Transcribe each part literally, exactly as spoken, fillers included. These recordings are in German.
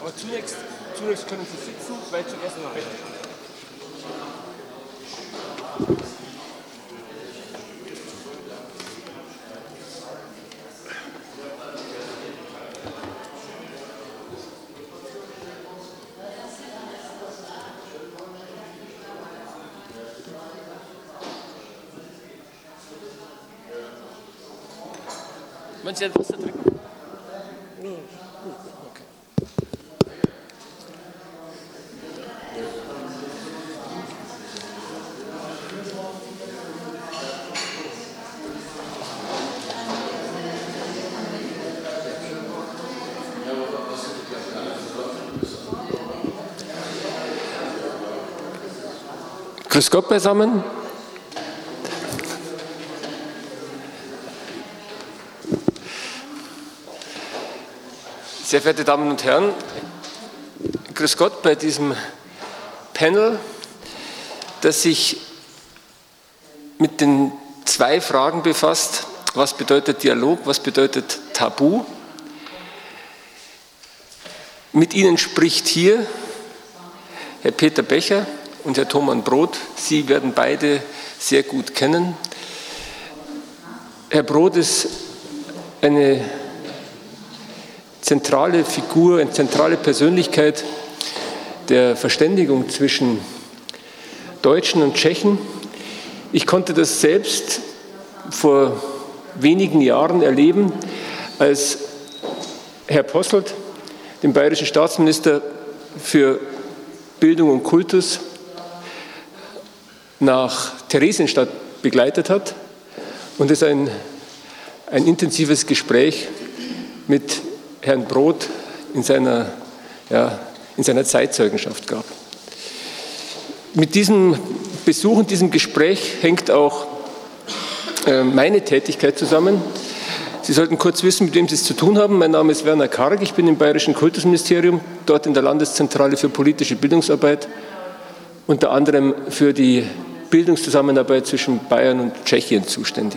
Aber zunächst, zunächst können Sie sitzen, weil zuerst noch reden. Wollen Sie ein Wasser trinken? Okay. Grüß Gott beisammen. Sehr verehrte Damen und Herren, grüß Gott bei diesem Panel, das sich mit den zwei Fragen befasst. Was bedeutet Dialog, was bedeutet Tabu? Mit Ihnen spricht hier Herr Peter Becher und Herr Thomann Broth. Sie werden beide sehr gut kennen. Herr Broth ist eine zentrale Figur, eine zentrale Persönlichkeit der Verständigung zwischen Deutschen und Tschechen. Ich konnte das selbst vor wenigen Jahren erleben, als Herr Posselt den bayerischen Staatsminister für Bildung und Kultus nach Theresienstadt begleitet hat und es ein, ein intensives Gespräch mit Herrn Broth in seiner, ja, in seiner Zeitzeugenschaft gab. Mit diesem Besuch und diesem Gespräch hängt auch äh, meine Tätigkeit zusammen. Sie sollten kurz wissen, mit wem Sie es zu tun haben. Mein Name ist Werner Karg, ich bin im Bayerischen Kultusministerium, dort in der Landeszentrale für politische Bildungsarbeit, unter anderem für die Bildungszusammenarbeit zwischen Bayern und Tschechien zuständig.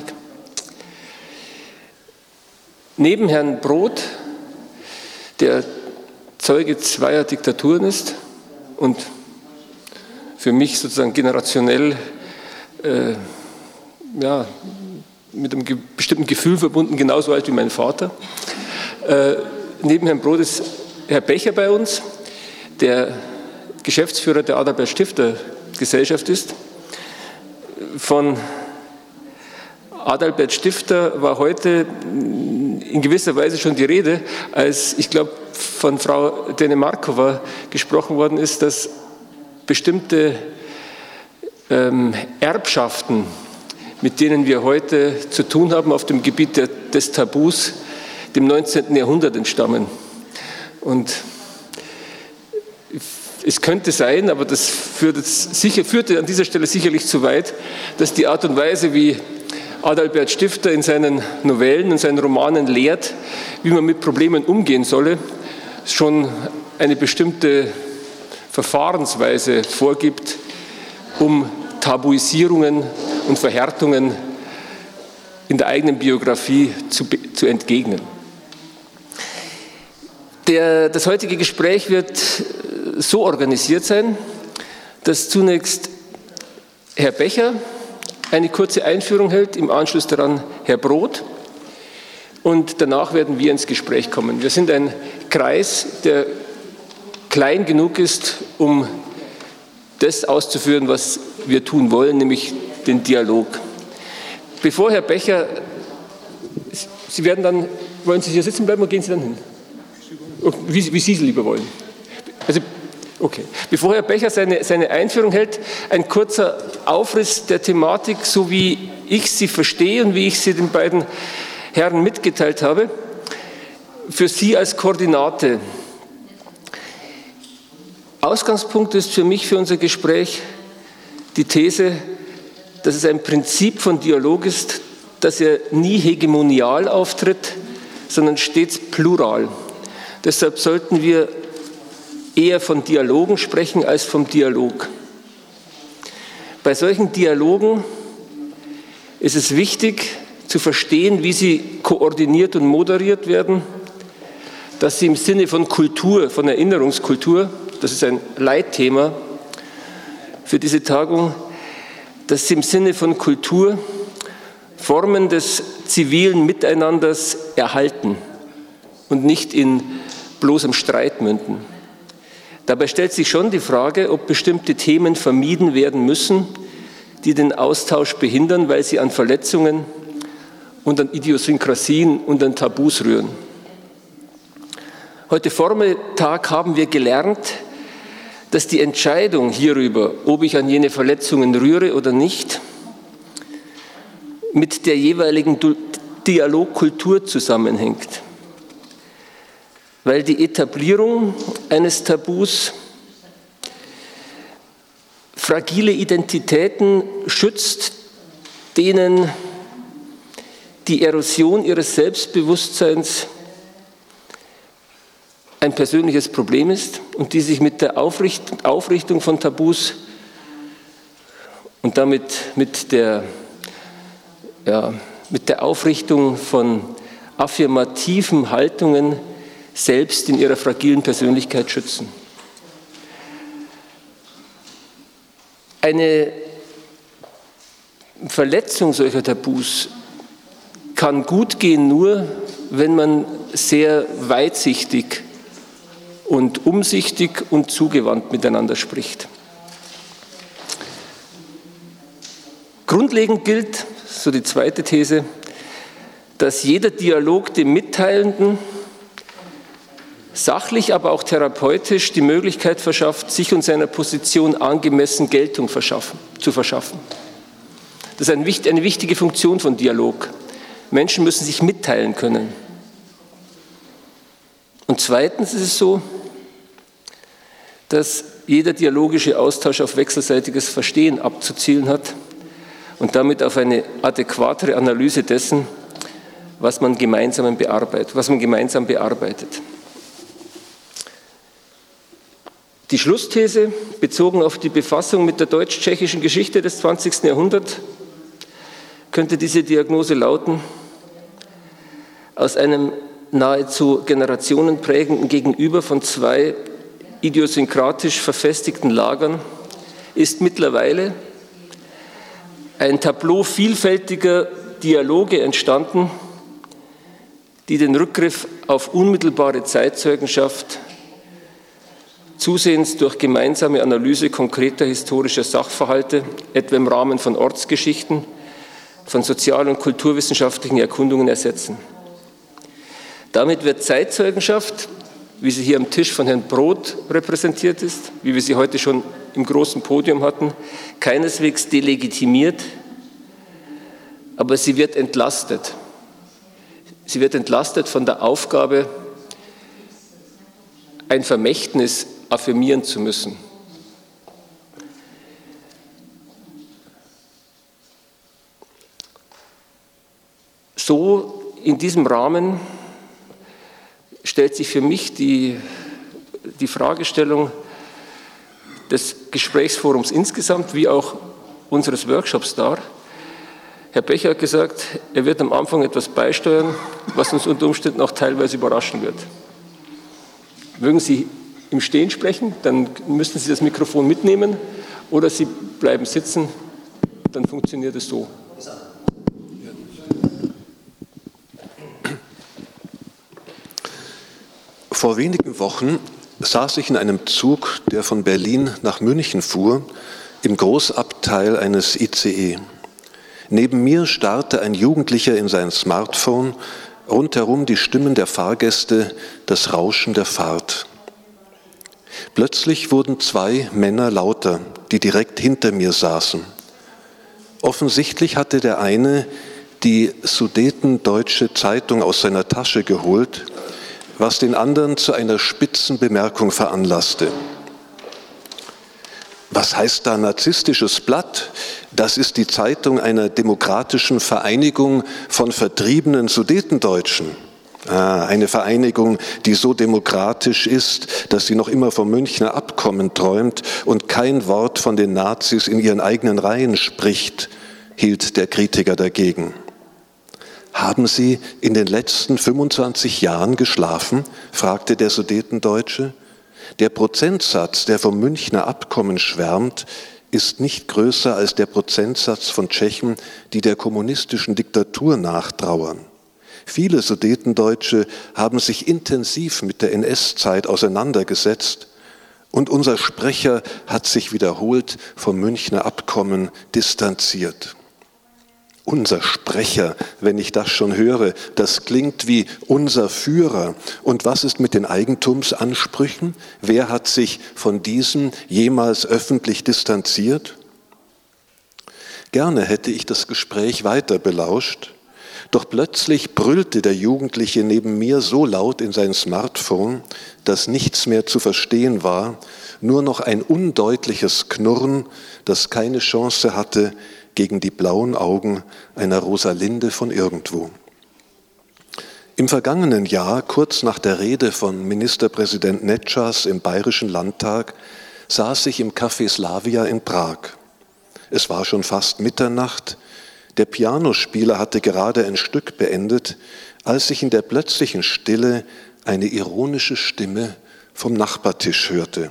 Neben Herrn Broth, der Zeuge zweier Diktaturen ist und für mich sozusagen generationell äh, ja, mit einem ge- bestimmten Gefühl verbunden, genauso alt wie mein Vater. Äh, neben Herrn Broth ist Herr Becher bei uns, der Geschäftsführer der Adalbert Stifter Gesellschaft ist. Von Adalbert Stifter war heute in gewisser Weise schon die Rede, als, ich glaube, von Frau Denemarkova gesprochen worden ist, dass bestimmte ähm, Erbschaften, mit denen wir heute zu tun haben auf dem Gebiet der, des Tabus, dem neunzehnten Jahrhundert entstammen. Und es könnte sein, aber das führte, sicher, führte an dieser Stelle sicherlich zu weit, dass die Art und Weise, wie Adalbert Stifter in seinen Novellen und seinen Romanen lehrt, wie man mit Problemen umgehen solle, schon eine bestimmte Verfahrensweise vorgibt, um Tabuisierungen und Verhärtungen in der eigenen Biografie zu, zu entgegnen. Der, das heutige Gespräch wird so organisiert sein, dass zunächst Herr Becher eine kurze Einführung hält, im Anschluss daran Herr Broth und danach werden wir ins Gespräch kommen. Wir sind ein Kreis, der klein genug ist, um das auszuführen, was wir tun wollen, nämlich den Dialog. Bevor Herr Becher, Sie werden dann, wollen Sie hier sitzen bleiben oder gehen Sie dann hin? Wie, wie Sie es lieber wollen. Also, okay. Bevor Herr Becher seine, seine Einführung hält, ein kurzer Aufriss der Thematik, so wie ich sie verstehe und wie ich sie den beiden Herren mitgeteilt habe, für Sie als Koordinate. Ausgangspunkt ist für mich, für unser Gespräch, die These, dass es ein Prinzip von Dialog ist, dass er nie hegemonial auftritt, sondern stets plural. Deshalb sollten wir eher von Dialogen sprechen als vom Dialog. Bei solchen Dialogen ist es wichtig zu verstehen, wie sie koordiniert und moderiert werden, dass sie im Sinne von Kultur, von Erinnerungskultur, das ist ein Leitthema für diese Tagung, dass sie im Sinne von Kultur Formen des zivilen Miteinanders erhalten und nicht in bloßem Streit münden. Dabei stellt sich schon die Frage, ob bestimmte Themen vermieden werden müssen, die den Austausch behindern, weil sie an Verletzungen und an Idiosynkrasien und an Tabus rühren. Heute Vormittag haben wir gelernt, dass die Entscheidung hierüber, ob ich an jene Verletzungen rühre oder nicht, mit der jeweiligen Dialogkultur zusammenhängt. Weil die Etablierung eines Tabus fragile Identitäten schützt, denen die Erosion ihres Selbstbewusstseins ein persönliches Problem ist und die sich mit der Aufrichtung von Tabus und damit mit der, ja, mit der Aufrichtung von affirmativen Haltungen selbst in ihrer fragilen Persönlichkeit schützen. Eine Verletzung solcher Tabus kann gut gehen, nur wenn man sehr weitsichtig und umsichtig und zugewandt miteinander spricht. Grundlegend gilt, so die zweite These, dass jeder Dialog dem Mitteilenden sachlich, aber auch therapeutisch die Möglichkeit verschafft, sich und seiner Position angemessen Geltung verschaffen, zu verschaffen. Das ist eine wichtige Funktion von Dialog. Menschen müssen sich mitteilen können. Und zweitens ist es so, dass jeder dialogische Austausch auf wechselseitiges Verstehen abzuzielen hat und damit auf eine adäquatere Analyse dessen, was man gemeinsam bearbeitet. Was man gemeinsam bearbeitet. Die Schlussthese, bezogen auf die Befassung mit der deutsch-tschechischen Geschichte des zwanzigsten Jahrhunderts, könnte diese Diagnose lauten: Aus einem nahezu generationenprägenden Gegenüber von zwei idiosynkratisch verfestigten Lagern ist mittlerweile ein Tableau vielfältiger Dialoge entstanden, die den Rückgriff auf unmittelbare Zeitzeugenschaft zusehends durch gemeinsame Analyse konkreter historischer Sachverhalte, etwa im Rahmen von Ortsgeschichten, von sozial- und kulturwissenschaftlichen Erkundungen ersetzen. Damit wird Zeitzeugenschaft, wie sie hier am Tisch von Herrn Brod repräsentiert ist, wie wir sie heute schon im großen Podium hatten, keineswegs delegitimiert, aber sie wird entlastet. Sie wird entlastet von der Aufgabe, ein Vermächtnis affirmieren zu müssen. So in diesem Rahmen stellt sich für mich die, die Fragestellung des Gesprächsforums insgesamt, wie auch unseres Workshops dar. Herr Becher hat gesagt, er wird am Anfang etwas beisteuern, was uns unter Umständen auch teilweise überraschen wird. Mögen Sie im Stehen sprechen, dann müssen Sie das Mikrofon mitnehmen, oder Sie bleiben sitzen, dann funktioniert es so. Vor wenigen Wochen saß ich in einem Zug, der von Berlin nach München fuhr, im Großabteil eines I C E. Neben mir starrte ein Jugendlicher in sein Smartphone, rundherum die Stimmen der Fahrgäste, das Rauschen der Fahrt. Plötzlich wurden zwei Männer lauter, die direkt hinter mir saßen. Offensichtlich hatte der eine die Sudetendeutsche Zeitung aus seiner Tasche geholt, was den anderen zu einer spitzen Bemerkung veranlasste. Was heißt da narzisstisches Blatt? Das ist die Zeitung einer demokratischen Vereinigung von vertriebenen Sudetendeutschen. Ah, eine Vereinigung, die so demokratisch ist, dass sie noch immer vom Münchner Abkommen träumt und kein Wort von den Nazis in ihren eigenen Reihen spricht, hielt der Kritiker dagegen. Haben Sie in den letzten fünfundzwanzig Jahren geschlafen? Fragte der Sudetendeutsche. Der Prozentsatz, der vom Münchner Abkommen schwärmt, ist nicht größer als der Prozentsatz von Tschechen, die der kommunistischen Diktatur nachtrauern. Viele Sudetendeutsche haben sich intensiv mit der N S-Zeit auseinandergesetzt und unser Sprecher hat sich wiederholt vom Münchner Abkommen distanziert. Unser Sprecher, wenn ich das schon höre, das klingt wie unser Führer. Und was ist mit den Eigentumsansprüchen? Wer hat sich von diesen jemals öffentlich distanziert? Gerne hätte ich das Gespräch weiter belauscht, doch plötzlich brüllte der Jugendliche neben mir so laut in sein Smartphone, dass nichts mehr zu verstehen war, nur noch ein undeutliches Knurren, das keine Chance hatte gegen die blauen Augen einer Rosalinde von irgendwo. Im vergangenen Jahr, kurz nach der Rede von Ministerpräsident Netschas im Bayerischen Landtag, saß ich im Café Slavia in Prag. Es war schon fast Mitternacht. Der Pianospieler hatte gerade ein Stück beendet, als ich in der plötzlichen Stille eine ironische Stimme vom Nachbartisch hörte.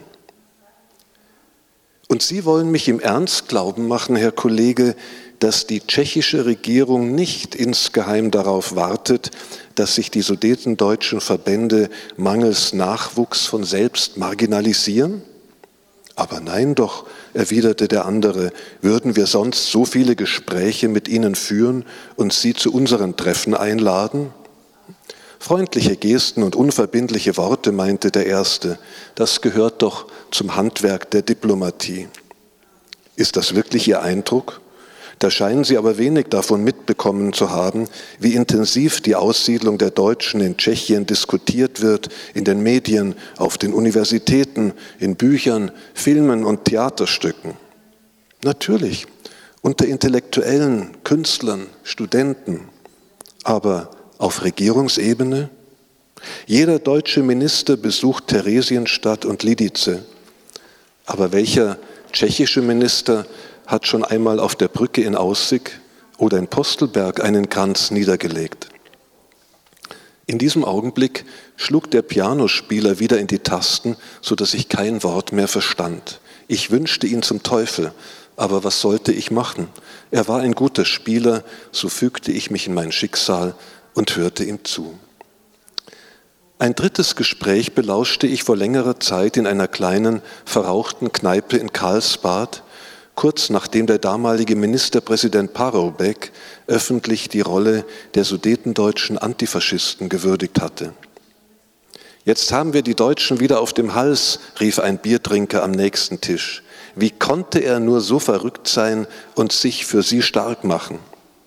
Und Sie wollen mich im Ernst glauben machen, Herr Kollege, dass die tschechische Regierung nicht insgeheim darauf wartet, dass sich die sudetendeutschen Verbände mangels Nachwuchs von selbst marginalisieren? Aber nein doch, erwiderte der andere, würden wir sonst so viele Gespräche mit Ihnen führen und Sie zu unseren Treffen einladen? Freundliche Gesten und unverbindliche Worte, meinte der Erste, das gehört doch zum Handwerk der Diplomatie. Ist das wirklich Ihr Eindruck? Da scheinen Sie aber wenig davon mitbekommen zu haben, wie intensiv die Aussiedlung der Deutschen in Tschechien diskutiert wird, in den Medien, auf den Universitäten, in Büchern, Filmen und Theaterstücken. Natürlich, unter Intellektuellen, Künstlern, Studenten, aber auf Regierungsebene? Jeder deutsche Minister besucht Theresienstadt und Lidice. Aber welcher tschechische Minister hat schon einmal auf der Brücke in Aussig oder in Postelberg einen Kranz niedergelegt? In diesem Augenblick schlug der Pianospieler wieder in die Tasten, sodass ich kein Wort mehr verstand. Ich wünschte ihn zum Teufel, aber was sollte ich machen? Er war ein guter Spieler, so fügte ich mich in mein Schicksal und hörte ihm zu. Ein drittes Gespräch belauschte ich vor längerer Zeit in einer kleinen, verrauchten Kneipe in Karlsbad, kurz nachdem der damalige Ministerpräsident Paroubek öffentlich die Rolle der sudetendeutschen Antifaschisten gewürdigt hatte. Jetzt haben wir die Deutschen wieder auf dem Hals, rief ein Biertrinker am nächsten Tisch. Wie konnte er nur so verrückt sein und sich für sie stark machen?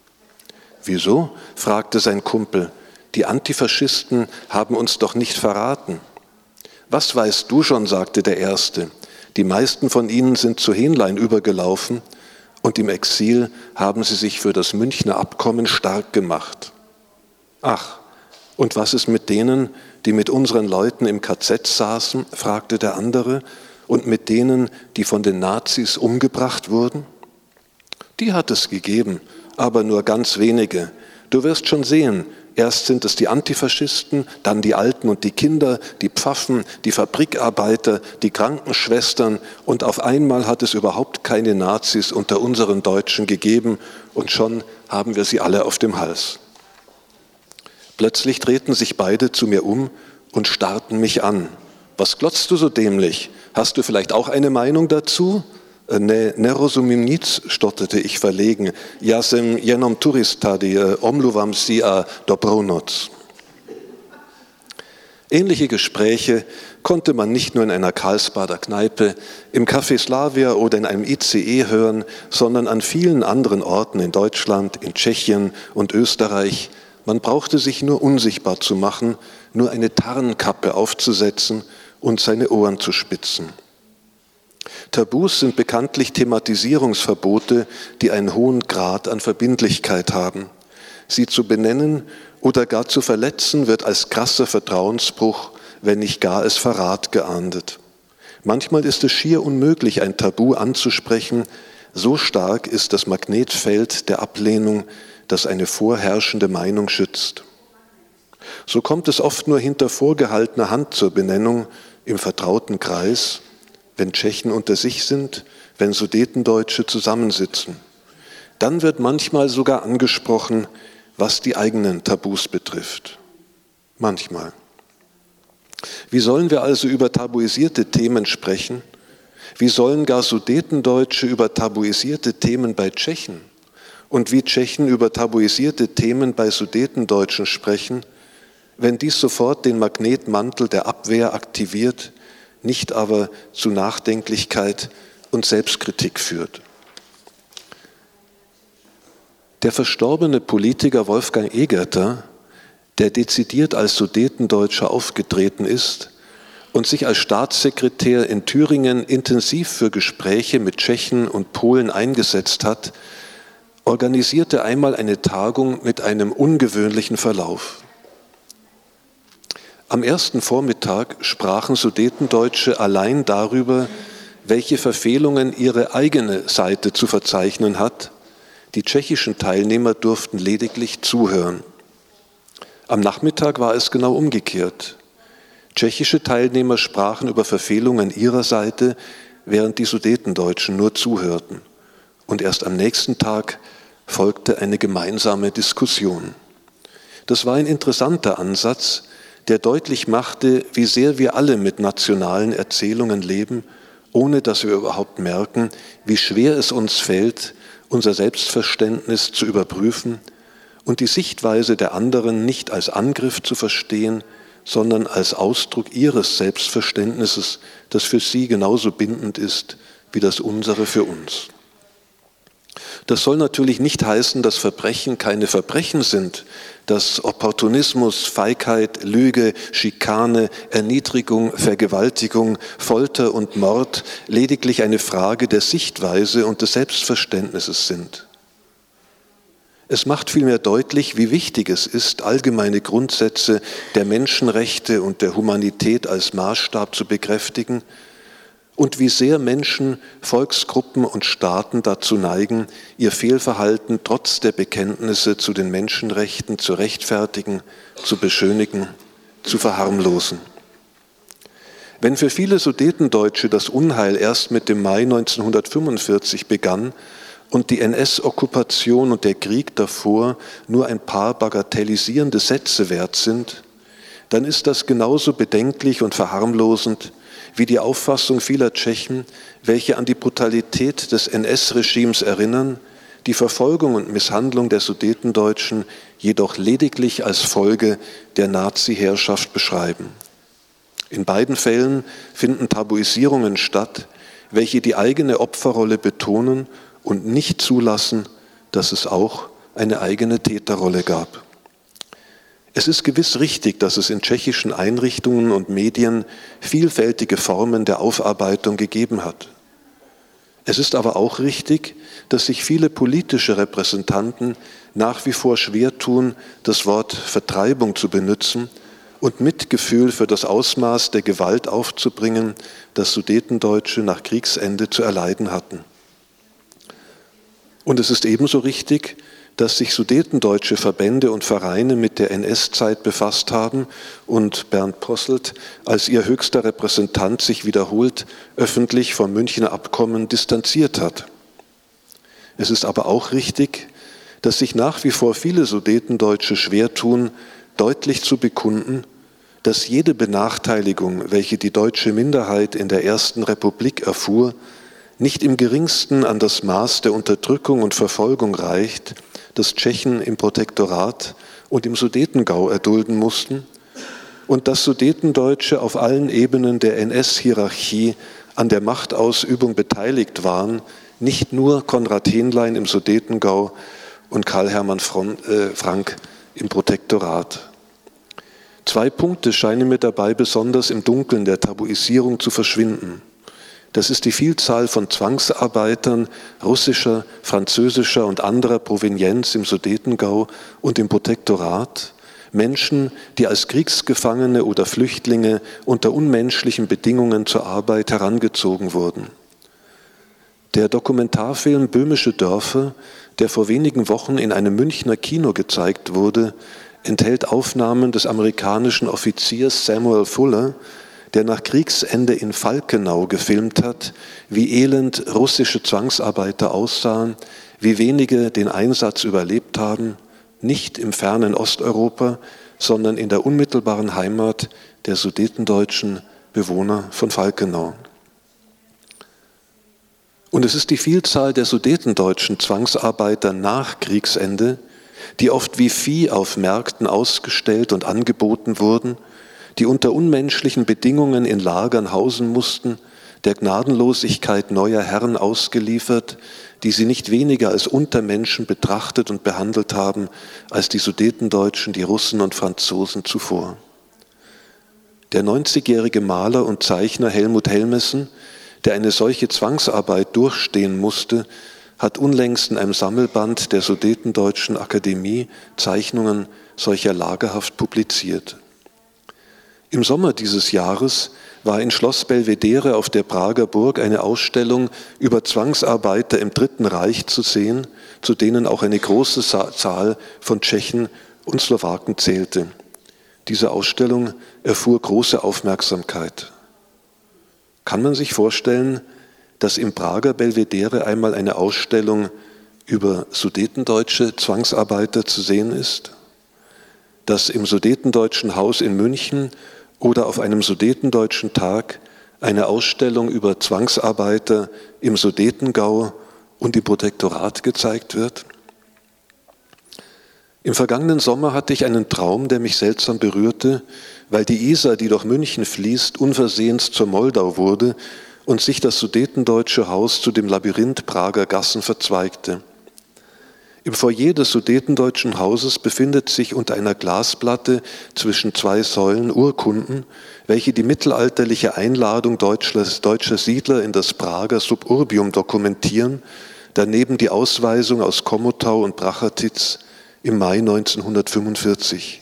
Wieso? Fragte sein Kumpel. Die Antifaschisten haben uns doch nicht verraten. Was weißt du schon, sagte der Erste. Die meisten von ihnen sind zu Hähnlein übergelaufen und im Exil haben sie sich für das Münchner Abkommen stark gemacht. Ach, und was ist mit denen, die mit unseren Leuten im K Z saßen, fragte der andere, und mit denen, die von den Nazis umgebracht wurden? Die hat es gegeben, aber nur ganz wenige. Du wirst schon sehen, erst sind es die Antifaschisten, dann die Alten und die Kinder, die Pfaffen, die Fabrikarbeiter, die Krankenschwestern und auf einmal hat es überhaupt keine Nazis unter unseren Deutschen gegeben und schon haben wir sie alle auf dem Hals. Plötzlich drehten sich beide zu mir um und starrten mich an. Was glotzt du so dämlich? Hast du vielleicht auch eine Meinung dazu? Ne, ne rozumím nic, stotterte ich verlegen. Ja jsem jenom turista, omluvam si a dobrou noc. Ähnliche Gespräche konnte man nicht nur in einer Karlsbader Kneipe, im Café Slavia oder in einem I C E hören, sondern an vielen anderen Orten in Deutschland, in Tschechien und Österreich. Man brauchte sich nur unsichtbar zu machen, nur eine Tarnkappe aufzusetzen und seine Ohren zu spitzen. Tabus sind bekanntlich Thematisierungsverbote, die einen hohen Grad an Verbindlichkeit haben. Sie zu benennen oder gar zu verletzen wird als krasser Vertrauensbruch, wenn nicht gar als Verrat geahndet. Manchmal ist es schier unmöglich, ein Tabu anzusprechen, so stark ist das Magnetfeld der Ablehnung, das eine vorherrschende Meinung schützt. So kommt es oft nur hinter vorgehaltener Hand zur Benennung im vertrauten Kreis, wenn Tschechen unter sich sind, wenn Sudetendeutsche zusammensitzen. Dann wird manchmal sogar angesprochen, was die eigenen Tabus betrifft. Manchmal. Wie sollen wir also über tabuisierte Themen sprechen? Wie sollen gar Sudetendeutsche über tabuisierte Themen bei Tschechen und wie Tschechen über tabuisierte Themen bei Sudetendeutschen sprechen, wenn dies sofort den Magnetmantel der Abwehr aktiviert, nicht aber zu Nachdenklichkeit und Selbstkritik führt? Der verstorbene Politiker Wolfgang Egerter, der dezidiert als Sudetendeutscher aufgetreten ist und sich als Staatssekretär in Thüringen intensiv für Gespräche mit Tschechen und Polen eingesetzt hat, organisierte einmal eine Tagung mit einem ungewöhnlichen Verlauf. Am ersten Vormittag sprachen Sudetendeutsche allein darüber, welche Verfehlungen ihre eigene Seite zu verzeichnen hat. Die tschechischen Teilnehmer durften lediglich zuhören. Am Nachmittag war es genau umgekehrt. Tschechische Teilnehmer sprachen über Verfehlungen ihrer Seite, während die Sudetendeutschen nur zuhörten. Und erst am nächsten Tag folgte eine gemeinsame Diskussion. Das war ein interessanter Ansatz, der deutlich machte, wie sehr wir alle mit nationalen Erzählungen leben, ohne dass wir überhaupt merken, wie schwer es uns fällt, unser Selbstverständnis zu überprüfen und die Sichtweise der anderen nicht als Angriff zu verstehen, sondern als Ausdruck ihres Selbstverständnisses, das für sie genauso bindend ist wie das unsere für uns. Das soll natürlich nicht heißen, dass Verbrechen keine Verbrechen sind, dass Opportunismus, Feigheit, Lüge, Schikane, Erniedrigung, Vergewaltigung, Folter und Mord lediglich eine Frage der Sichtweise und des Selbstverständnisses sind. Es macht vielmehr deutlich, wie wichtig es ist, allgemeine Grundsätze der Menschenrechte und der Humanität als Maßstab zu bekräftigen und wie sehr Menschen, Volksgruppen und Staaten dazu neigen, ihr Fehlverhalten trotz der Bekenntnisse zu den Menschenrechten zu rechtfertigen, zu beschönigen, zu verharmlosen. Wenn für viele Sudetendeutsche das Unheil erst mit dem Mai neunzehnhundertfünfundvierzig begann und die N S-Okkupation und der Krieg davor nur ein paar bagatellisierende Sätze wert sind, dann ist das genauso bedenklich und verharmlosend wie die Auffassung vieler Tschechen, welche an die Brutalität des N S-Regimes erinnern, die Verfolgung und Misshandlung der Sudetendeutschen jedoch lediglich als Folge der Nazi-Herrschaft beschreiben. In beiden Fällen finden Tabuisierungen statt, welche die eigene Opferrolle betonen und nicht zulassen, dass es auch eine eigene Täterrolle gab. Es ist gewiss richtig, dass es in tschechischen Einrichtungen und Medien vielfältige Formen der Aufarbeitung gegeben hat. Es ist aber auch richtig, dass sich viele politische Repräsentanten nach wie vor schwer tun, das Wort Vertreibung zu benutzen und Mitgefühl für das Ausmaß der Gewalt aufzubringen, das Sudetendeutsche nach Kriegsende zu erleiden hatten. Und es ist ebenso richtig, dass sich sudetendeutsche Verbände und Vereine mit der N S-Zeit befasst haben und Bernd Posselt als ihr höchster Repräsentant sich wiederholt öffentlich vom Münchner Abkommen distanziert hat. Es ist aber auch richtig, dass sich nach wie vor viele Sudetendeutsche schwer tun, deutlich zu bekunden, dass jede Benachteiligung, welche die deutsche Minderheit in der Ersten Republik erfuhr, nicht im geringsten an das Maß der Unterdrückung und Verfolgung reicht, das Tschechen im Protektorat und im Sudetengau erdulden mussten und dass Sudetendeutsche auf allen Ebenen der N S-Hierarchie an der Machtausübung beteiligt waren, nicht nur Konrad Henlein im Sudetengau und Karl-Hermann Frank im Protektorat. Zwei Punkte scheinen mir dabei besonders im Dunkeln der Tabuisierung zu verschwinden. Das ist die Vielzahl von Zwangsarbeitern russischer, französischer und anderer Provenienz im Sudetengau und im Protektorat, Menschen, die als Kriegsgefangene oder Flüchtlinge unter unmenschlichen Bedingungen zur Arbeit herangezogen wurden. Der Dokumentarfilm Böhmische Dörfer, der vor wenigen Wochen in einem Münchner Kino gezeigt wurde, enthält Aufnahmen des amerikanischen Offiziers Samuel Fuller, der nach Kriegsende in Falkenau gefilmt hat, wie elend russische Zwangsarbeiter aussahen, wie wenige den Einsatz überlebt haben, nicht im fernen Osteuropa, sondern in der unmittelbaren Heimat der sudetendeutschen Bewohner von Falkenau. Und es ist die Vielzahl der sudetendeutschen Zwangsarbeiter nach Kriegsende, die oft wie Vieh auf Märkten ausgestellt und angeboten wurden, die unter unmenschlichen Bedingungen in Lagern hausen mussten, der Gnadenlosigkeit neuer Herren ausgeliefert, die sie nicht weniger als Untermenschen betrachtet und behandelt haben, als die Sudetendeutschen, die Russen und Franzosen zuvor. Der neunzigjährige Maler und Zeichner Helmut Helmesen, der eine solche Zwangsarbeit durchstehen musste, hat unlängst in einem Sammelband der Sudetendeutschen Akademie Zeichnungen solcher Lagerhaft publiziert. Im Sommer dieses Jahres war in Schloss Belvedere auf der Prager Burg eine Ausstellung über Zwangsarbeiter im Dritten Reich zu sehen, zu denen auch eine große Zahl von Tschechen und Slowaken zählte. Diese Ausstellung erfuhr große Aufmerksamkeit. Kann man sich vorstellen, dass im Prager Belvedere einmal eine Ausstellung über sudetendeutsche Zwangsarbeiter zu sehen ist? Dass im Sudetendeutschen Haus in München oder auf einem Sudetendeutschen Tag eine Ausstellung über Zwangsarbeiter im Sudetengau und im Protektorat gezeigt wird? Im vergangenen Sommer hatte ich einen Traum, der mich seltsam berührte, weil die Isar, die durch München fließt, unversehens zur Moldau wurde und sich das sudetendeutsche Haus zu dem Labyrinth Prager Gassen verzweigte. Im Foyer des sudetendeutschen Hauses befindet sich unter einer Glasplatte zwischen zwei Säulen Urkunden, welche die mittelalterliche Einladung deutscher, deutscher Siedler in das Prager Suburbium dokumentieren, daneben die Ausweisung aus Komotau und Prachatitz im Mai neunzehnhundertfünfundvierzig.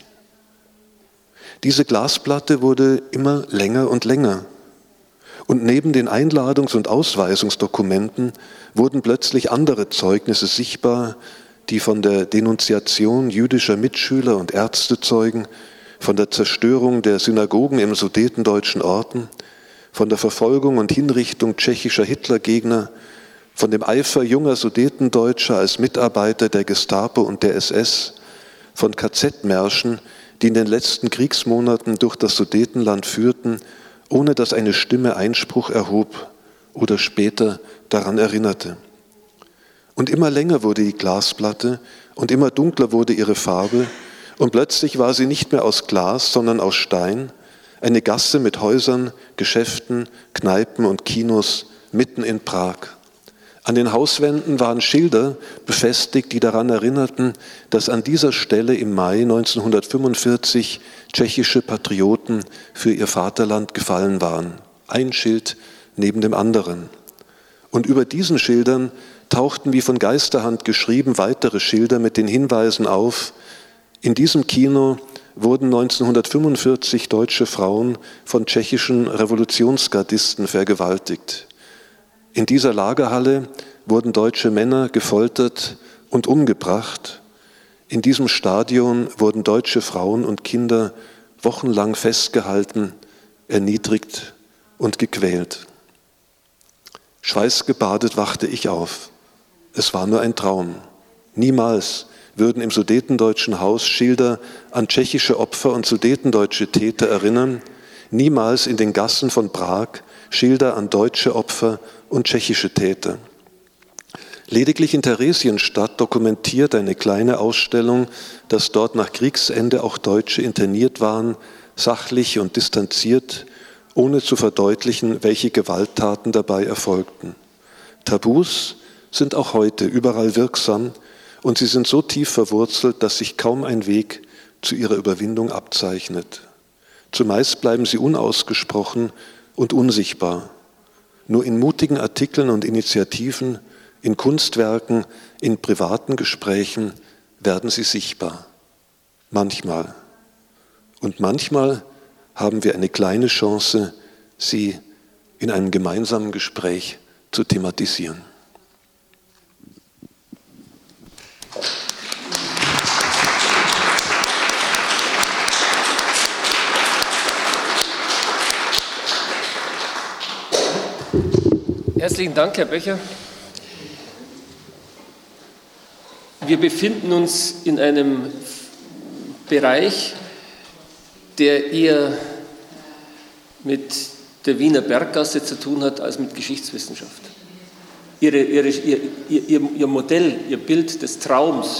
Diese Glasplatte wurde immer länger und länger. Und neben den Einladungs- und Ausweisungsdokumenten wurden plötzlich andere Zeugnisse sichtbar, die von der Denunziation jüdischer Mitschüler und Ärzte zeugen, von der Zerstörung der Synagogen im sudetendeutschen Orten, von der Verfolgung und Hinrichtung tschechischer Hitlergegner, von dem Eifer junger Sudetendeutscher als Mitarbeiter der Gestapo und der S S, von K Z-Märschen, die in den letzten Kriegsmonaten durch das Sudetenland führten, ohne dass eine Stimme Einspruch erhob oder später daran erinnerte. Und immer länger wurde die Glasplatte und immer dunkler wurde ihre Farbe und plötzlich war sie nicht mehr aus Glas, sondern aus Stein, eine Gasse mit Häusern, Geschäften, Kneipen und Kinos mitten in Prag. An den Hauswänden waren Schilder befestigt, die daran erinnerten, dass an dieser Stelle im Mai neunzehnhundertfünfundvierzig tschechische Patrioten für ihr Vaterland gefallen waren. Ein Schild neben dem anderen. Und über diesen Schildern tauchten wie von Geisterhand geschrieben weitere Schilder mit den Hinweisen auf: In diesem Kino wurden neunzehnhundertfünfundvierzig deutsche Frauen von tschechischen Revolutionsgardisten vergewaltigt. In dieser Lagerhalle wurden deutsche Männer gefoltert und umgebracht. In diesem Stadion wurden deutsche Frauen und Kinder wochenlang festgehalten, erniedrigt und gequält. Schweißgebadet wachte ich auf. Es war nur ein Traum. Niemals würden im sudetendeutschen Haus Schilder an tschechische Opfer und sudetendeutsche Täter erinnern, niemals in den Gassen von Prag Schilder an deutsche Opfer und tschechische Täter. Lediglich in Theresienstadt dokumentiert eine kleine Ausstellung, dass dort nach Kriegsende auch Deutsche interniert waren, sachlich und distanziert, ohne zu verdeutlichen, welche Gewalttaten dabei erfolgten. Tabus sind auch heute überall wirksam und sie sind so tief verwurzelt, dass sich kaum ein Weg zu ihrer Überwindung abzeichnet. Zumeist bleiben sie unausgesprochen und unsichtbar. Nur in mutigen Artikeln und Initiativen, in Kunstwerken, in privaten Gesprächen werden sie sichtbar. Manchmal. Und manchmal haben wir eine kleine Chance, sie in einem gemeinsamen Gespräch zu thematisieren. Herzlichen Dank, Herr Becher. Wir befinden uns in einem Bereich, der eher mit der Wiener Berggasse zu tun hat als mit Geschichtswissenschaft. Ihre, ihre, ihr, ihr, ihr Modell, Ihr Bild des Traums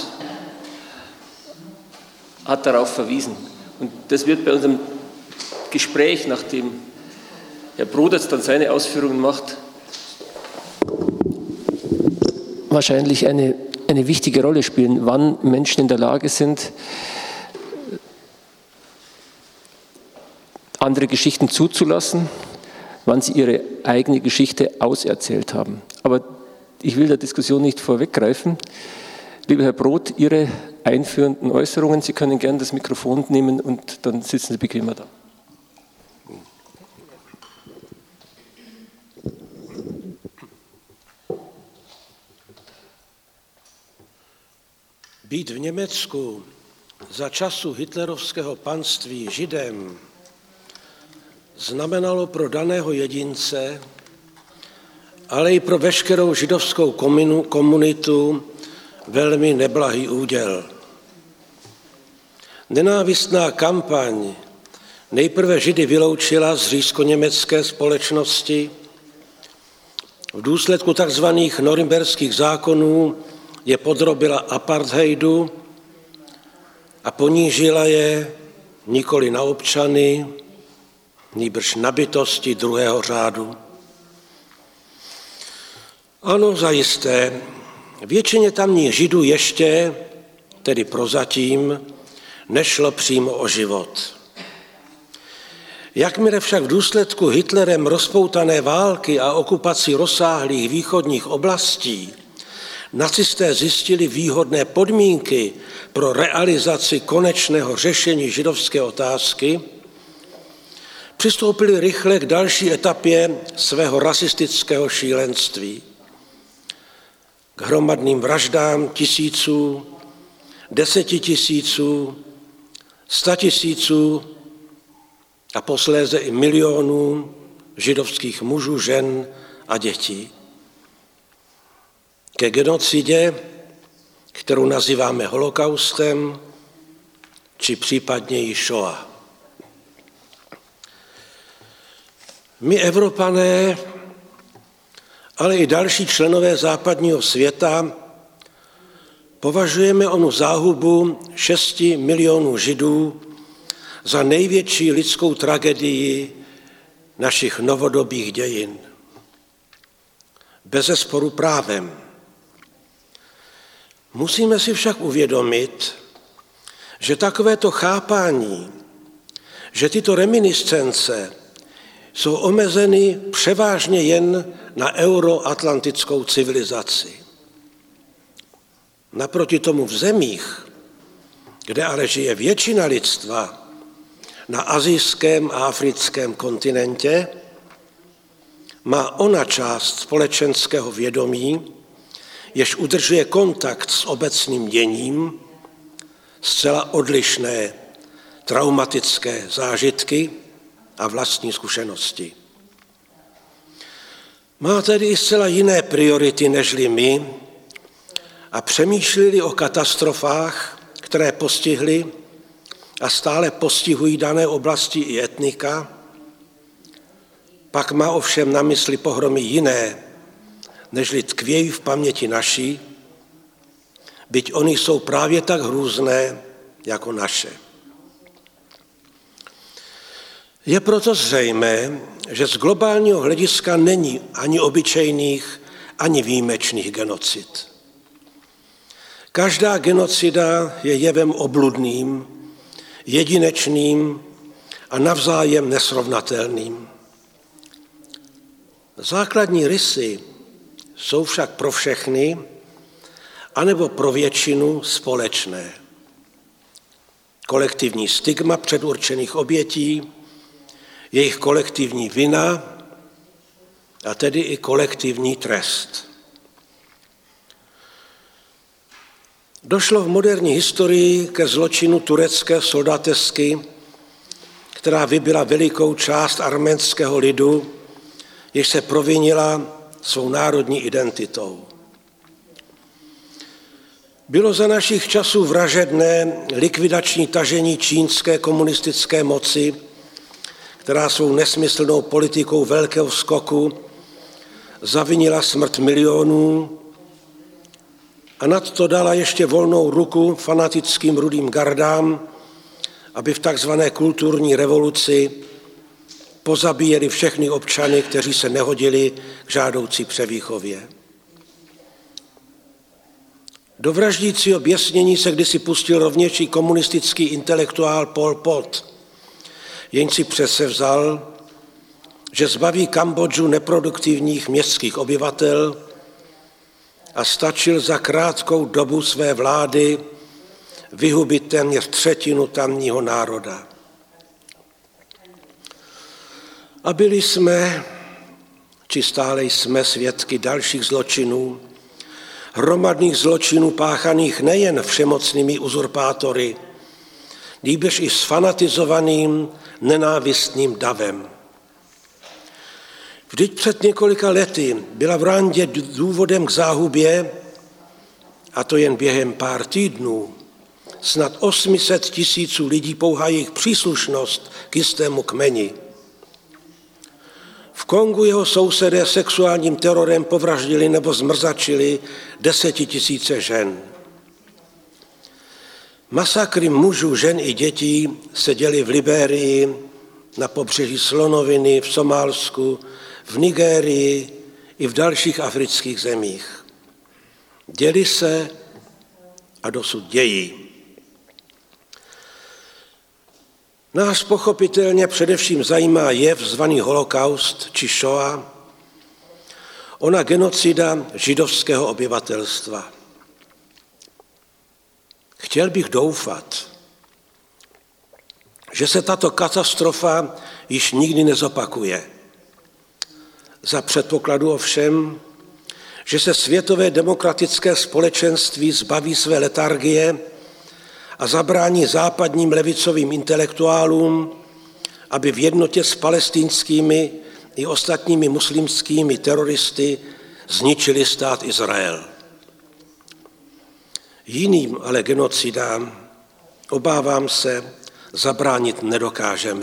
hat darauf verwiesen. Und das wird bei unserem Gespräch, nachdem Herr Brodert dann seine Ausführungen macht, wahrscheinlich eine, eine wichtige Rolle spielen, wann Menschen in der Lage sind, andere Geschichten zuzulassen, wann sie ihre eigene Geschichte auserzählt haben. Aber ich will der Diskussion nicht vorweggreifen. Lieber Herr Broth, Ihre einführenden Äußerungen, Sie können gerne das Mikrofon nehmen und dann sitzen Sie bequemer da. Být v Německu za času hitlerovského panství Židem znamenalo pro daného jedince, ale i pro veškerou židovskou komunitu velmi neblahý úděl. Nenávistná kampaň nejprve Židy vyloučila z říšsko-německé společnosti, v důsledku tzv. Norimberských zákonů je podrobila apartheidu a ponížila je nikoli na občany, nýbrž na bytosti druhého řádu. Ano, zajisté, většině tamních Židů ještě, tedy prozatím, nešlo přímo o život. Jakmile však v důsledku Hitlerem rozpoutané války a okupací rozsáhlých východních oblastí nacisté zjistili výhodné podmínky pro realizaci konečného řešení židovské otázky, přistoupili rychle k další etapě svého rasistického šílenství. K hromadným vraždám tisíců, desetitisíců, statisíců a posléze i milionů židovských mužů, žen a dětí. Ke genocidě, kterou nazýváme holokaustem, či případně i šoa. My, Evropané, ale i další členové západního světa, považujeme onu záhubu šesti milionů Židů za největší lidskou tragédii našich novodobých dějin. Bezesporu právem. Musíme si však uvědomit, že takovéto chápání, že tyto reminiscence jsou omezeny převážně jen na euroatlantickou civilizaci. Naproti tomu v zemích, kde ale žije většina lidstva, na asijském a africkém kontinentě, má ona část společenského vědomí, jež udržuje kontakt s obecným děním, zcela odlišné traumatické zážitky a vlastní zkušenosti. Má tedy i zcela jiné priority nežli my a přemýšleli o katastrofách, které postihly a stále postihují dané oblasti i etnika, pak má ovšem na mysli pohromy jiné, nežli tkvějí v paměti naší, byť oni jsou právě tak hrůzné jako naše. Je proto zřejmé, že z globálního hlediska není ani obyčejných, ani výjimečných genocid. Každá genocida je jevem obludným, jedinečným a navzájem nesrovnatelným. Základní rysy jsou však pro všechny, anebo pro většinu společné. Kolektivní stigma předurčených obětí, jejich kolektivní vina a tedy i kolektivní trest. Došlo v moderní historii ke zločinu turecké soldatesky, která vybila velikou část arménského lidu, jež se provinila svou národní identitou. Bylo za našich časů vražedné likvidační tažení čínské komunistické moci, která svou nesmyslnou politikou velkého skoku zavinila smrt milionů a nadto dala ještě volnou ruku fanatickým rudým gardám, aby v takzvané kulturní revoluci pozabíjeli všechny občany, kteří se nehodili k žádoucí převýchově. Do vraždícího běsnění se kdysi pustil rovněž i komunistický intelektuál Pol Pot, jenž si předsevzal, že zbaví Kambodžu neproduktivních městských obyvatel a stačil za krátkou dobu své vlády vyhubit téměř třetinu tamního národa. A byli jsme, či stále jsme svědky dalších zločinů, hromadných zločinů páchaných nejen všemocnými uzurpátory, nýbrž i s fanatizovaným nenávistným davem. Vždyť před několika lety byla v Rwandě důvodem k záhubě, a to jen během pár týdnů, snad osm set tisíců lidí pouhá jejich příslušnost k jistému kmeni. V Kongu jeho sousedé sexuálním terorem povraždili nebo zmrzačili desetitisíce žen. Masakry mužů, žen i dětí se děly v Libérii, na pobřeží Slonoviny, v Somálsku, v Nigérii i v dalších afrických zemích. Děly se a dosud dějí. Nás pochopitelně především zajímá jev zvaný holokaust či Shoah, ona genocida židovského obyvatelstva. Chtěl bych doufat, že se tato katastrofa již nikdy nezopakuje. Za předpokladu ovšem, že se světové demokratické společenství zbaví své letargie a zabrání západním levicovým intelektuálům, aby v jednotě s palestinskými i ostatními muslimskými teroristy zničili stát Izrael. Jiným ale genocidám, obávám se, zabránit nedokážeme.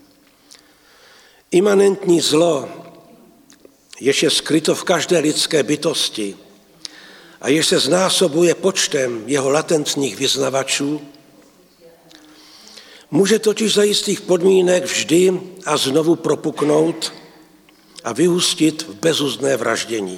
Imanentní zlo, jež je skryto v každé lidské bytosti a jež se znásobuje počtem jeho latentních vyznavačů, může totiž za jistých podmínek vždy a znovu propuknout a vyústit v bezuzdné vraždění.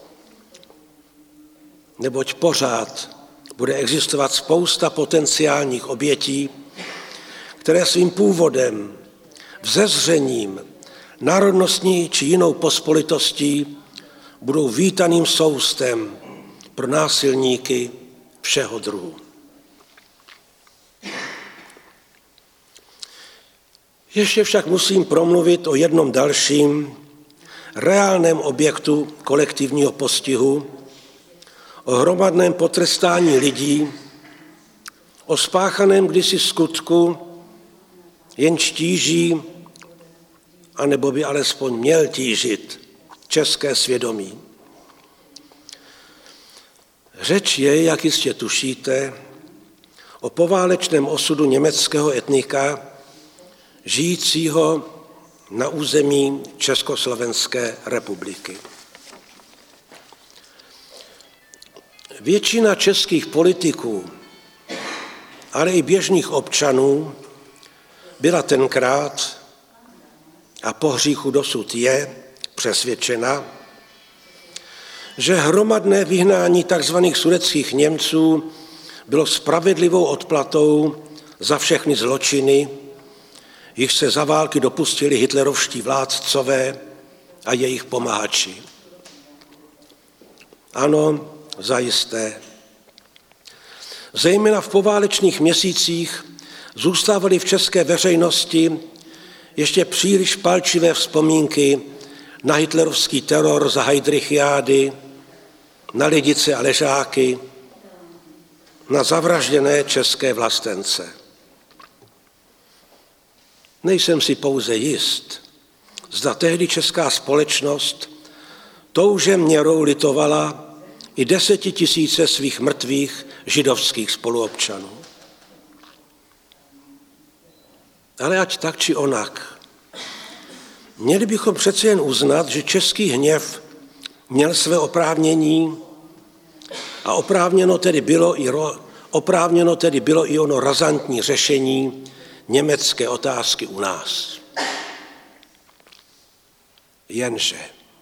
Neboť pořád bude existovat spousta potenciálních obětí, které svým původem, vzezřením, národnostní či jinou pospolitostí budou vítaným soustem pro násilníky všeho druhu. Ještě však musím promluvit o jednom dalším reálném objektu kolektivního postihu, o hromadném potrestání lidí, o spáchaném kdysi skutku, jenž tíží, anebo by alespoň měl tížit české svědomí. Řeč je, jak jistě tušíte, o poválečném osudu německého etnika, žijícího na území Československé republiky. Většina českých politiků, ale i běžných občanů byla tenkrát a po hříchu dosud je přesvědčena, že hromadné vyhnání tzv. Sudetských Němců bylo spravedlivou odplatou za všechny zločiny, jich se za války dopustili hitlerovští vládcové a jejich pomáhači. Ano, zajisté. Zejména v poválečných měsících zůstávaly v české veřejnosti ještě příliš palčivé vzpomínky na hitlerovský teror za Heydrichiády, na Lidice a Ležáky, na zavražděné české vlastence. Nejsem si pouze jist, zda tehdy česká společnost touže měrou litovala i desetitisíce svých mrtvých židovských spoluobčanů. Ale ať tak či onak, měli bychom přece jen uznat, že český hněv měl své oprávnění a oprávněno tedy bylo i, ro, oprávněno tedy bylo i ono razantní řešení německé otázky u nás. Jenže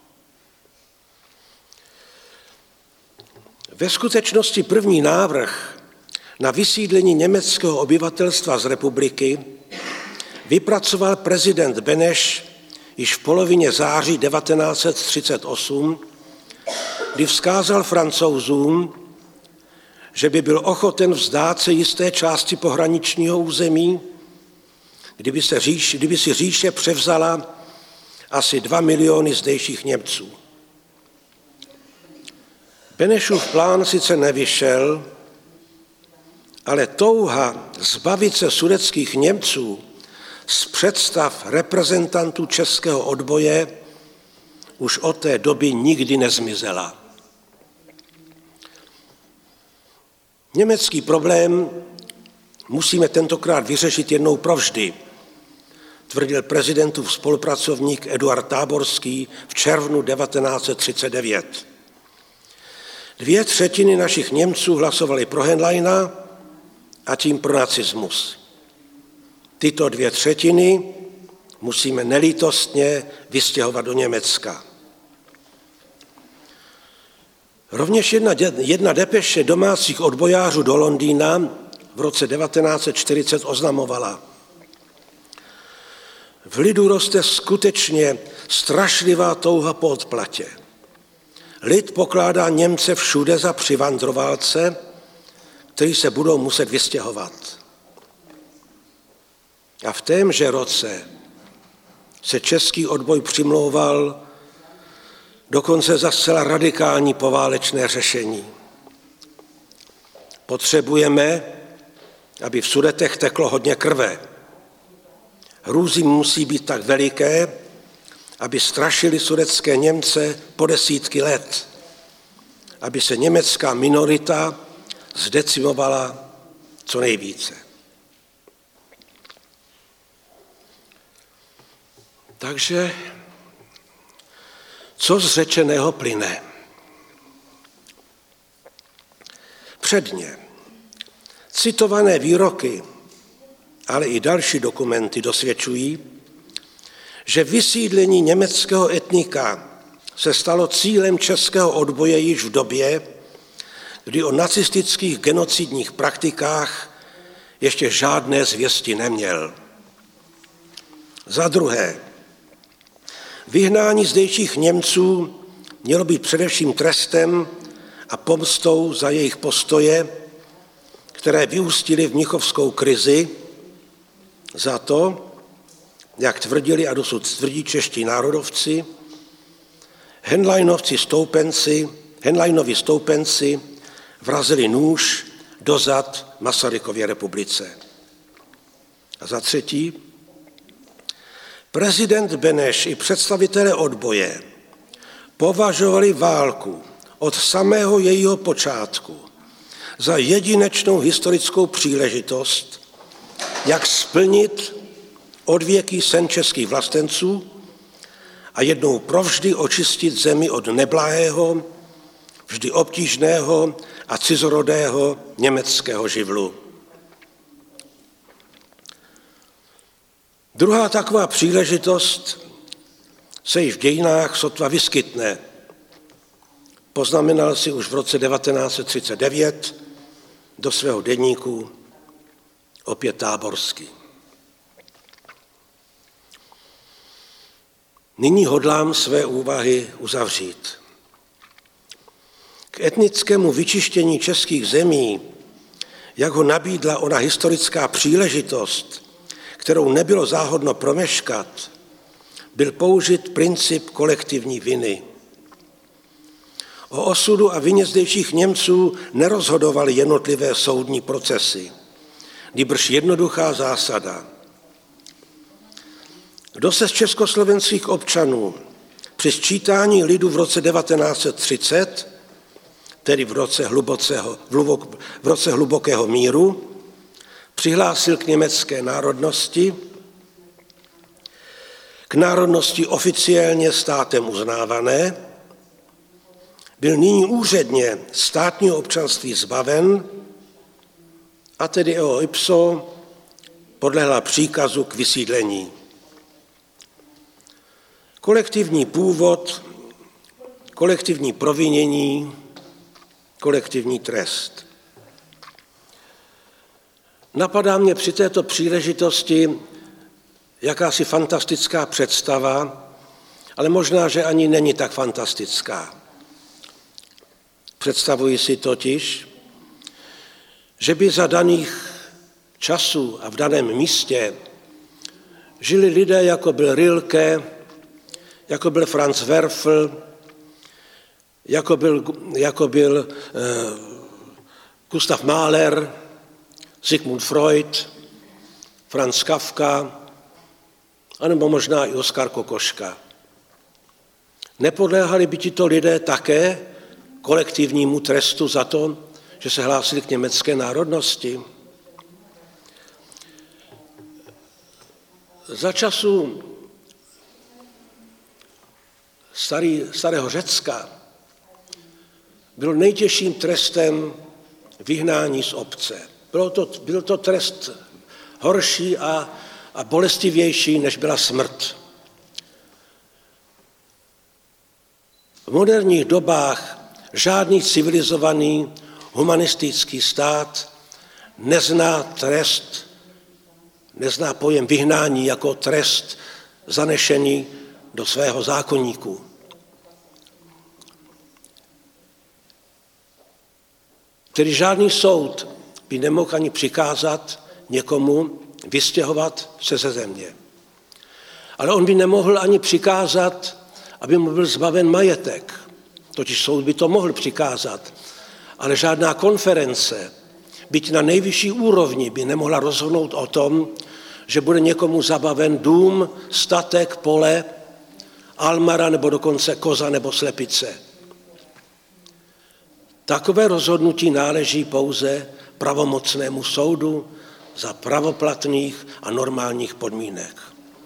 ve skutečnosti první návrh na vysídlení německého obyvatelstva z republiky vypracoval prezident Beneš již v polovině září devatenáct set třicet osm, kdy vzkázal Francouzům, že by byl ochoten vzdát se jisté části pohraničního území, kdyby, se říš, kdyby si říše převzala asi dva miliony zdejších Němců. Benešův plán sice nevyšel, ale touha zbavit se sudetských Němců z představ reprezentantů českého odboje už od té doby nikdy nezmizela. Německý problém musíme tentokrát vyřešit jednou provždy, tvrdil prezidentův spolupracovník Eduard Táborský v červnu devatenáct set třicet devět. Dvě třetiny našich Němců hlasovali pro Henleina a tím pro nacismus. Tyto dvě třetiny musíme nelítostně vystěhovat do Německa. Rovněž jedna, jedna depeše domácích odbojářů do Londýna v roce devatenáct set čtyřicet oznamovala: v lidu roste skutečně strašlivá touha po odplatě. Lid pokládá Němce všude za přivandrovalce, kteří se budou muset vystěhovat. A v témže roce se český odboj přimlouval dokonce za zcela radikální poválečné řešení. Potřebujeme, aby v Sudetech teklo hodně krve. Hrůzy musí být tak veliké, aby strašili sudetské Němce po desítky let, aby se německá minorita zdecimovala co nejvíce. Takže co z řečeného plyne? Předně citované výroky, ale i další dokumenty dosvědčují, že vysídlení německého etnika se stalo cílem českého odboje již v době, kdy o nacistických genocidních praktikách ještě žádné zvěsti neměl. Za druhé, vyhnání zdejších Němců mělo být především trestem a pomstou za jejich postoje, které vyústily v mnichovskou krizi, za to, jak tvrdili a dosud tvrdí čeští národovci, Henleinovci stoupenci, Henleinovi stoupenci vrazili nůž do zad Masarykově republice. A za třetí, prezident Beneš i představitelé odboje považovali válku od samého jejího počátku za jedinečnou historickou příležitost, jak splnit odvěký sen českých vlastenců a jednou provždy očistit zemi od neblahého, vždy obtížného a cizorodého německého živlu. Druhá taková příležitost se již v dějinách sotva vyskytne. Poznamenal si už v roce devatenáct set třicet devět do svého deníku opět Táborský. Nyní hodlám své úvahy uzavřít. K etnickému vyčištění českých zemí, jak ho nabídla ona historická příležitost, kterou nebylo záhodno promeškat, byl použit princip kolektivní viny. O osudu a vině zdejších Němců nerozhodovaly jednotlivé soudní procesy, nýbrž jednoduchá zásada. Kdo se z československých občanů při sčítání lidu v roce devatenáct set třicet, tedy v roce, v roce hlubokého míru, přihlásil k německé národnosti, k národnosti oficiálně státem uznávané, byl nyní úředně státního občanství zbaven a tedy eo ipso podlehla příkazu k vysídlení. Kolektivní původ, kolektivní provinění, kolektivní trest. Napadá mě při této příležitosti jakási fantastická představa, ale možná, že ani není tak fantastická. Představuji si totiž, že by za daných časů a v daném místě žili lidé, jako byl Rilke, jako byl Franz Werfel, jako byl, jako byl eh, Gustav Mahler, Sigmund Freud, Franz Kafka, anebo možná i Oskar Kokoška. Nepodléhali by tito lidé také kolektivnímu trestu za to, že se hlásili k německé národnosti? Za času starý, starého Řecka byl nejtěžším trestem vyhnání z obce. Bylo to, byl to trest horší a, a bolestivější, než byla smrt. V moderních dobách žádný civilizovaný humanistický stát nezná trest, nezná pojem vyhnání jako trest zanešený do svého zákoníku. Tedy žádný soud by nemohl ani přikázat někomu vystěhovat se ze země. Ale on by nemohl ani přikázat, aby mu byl zbaven majetek. Totiž soud by to mohl přikázat. Ale žádná konference, byť na nejvyšší úrovni, by nemohla rozhodnout o tom, že bude někomu zabaven dům, statek, pole, almara nebo dokonce koza nebo slepice. Takové rozhodnutí náleží pouze pravomocnému soudu za pravoplatných a normálních podmínek.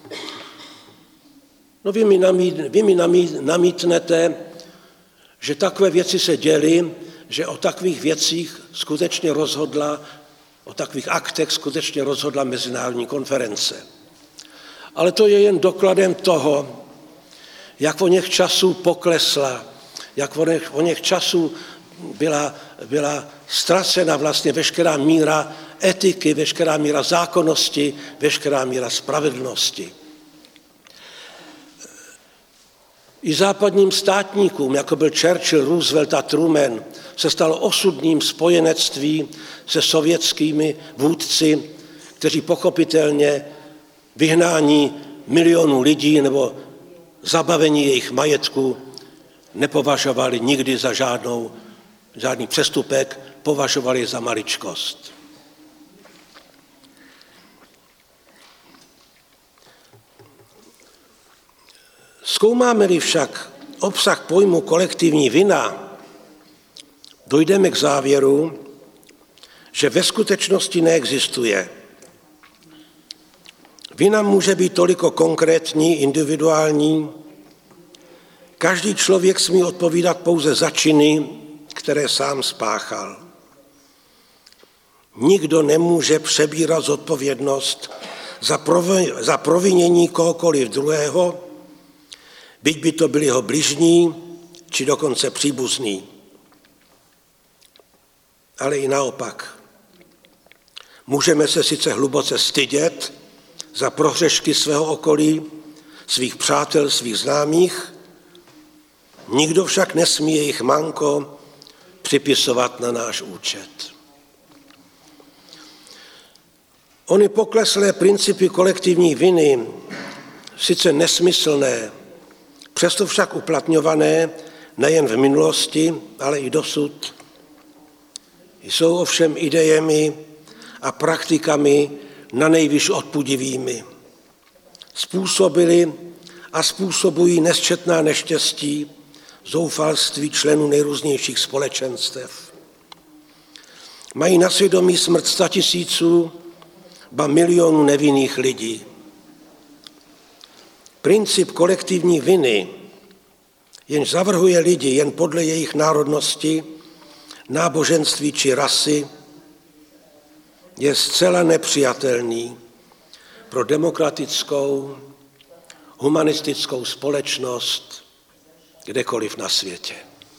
No vy mi, namít, vy mi namít, namítnete, že takové věci se děly, že o takových věcích skutečně rozhodla, o takových aktech skutečně rozhodla mezinárodní konference. Ale to je jen dokladem toho, jak o něch časů poklesla, jak o něch, o něch časů byla, byla ztracena vlastně veškerá míra etiky, veškerá míra zákonnosti, veškerá míra spravedlnosti. I západním státníkům, jako byl Churchill, Roosevelt a Truman, se stalo osudným spojenectví se sovětskými vůdci, kteří pochopitelně vyhnání milionů lidí nebo zabavení jejich majetku nepovažovali nikdy za žádnou, žádný přestupek, považovali za maličkost. Zkoumáme-li však obsah pojmu kolektivní vina, dojdeme k závěru, že ve skutečnosti neexistuje. Vina může být toliko konkrétní, individuální. Každý člověk smí odpovídat pouze za činy, které sám spáchal. Nikdo nemůže přebírat zodpovědnost za provinění kohokoliv druhého, byť by to byli jeho bližní, či dokonce příbuzný. Ale i naopak. Můžeme se sice hluboce stydět za prohřešky svého okolí, svých přátel, svých známých, nikdo však nesmí jejich manko připisovat na náš účet. Ony pokleslé principy kolektivní viny, sice nesmyslné, přesto však uplatňované nejen v minulosti, ale i dosud, jsou ovšem idejemi a praktikami na nejvyš odpudivými. způsobili a způsobují nesčetná neštěstí, zoufalství členů nejrůznějších společenstev. Mají na svědomí smrt statisíců, ba milionů nevinných lidí. Princip kolektivní viny, jenž zavrhuje lidi jen podle jejich národnosti, náboženství či rasy, je zcela nepřijatelný pro demokratickou, humanistickou společnost kdekoliv na světě.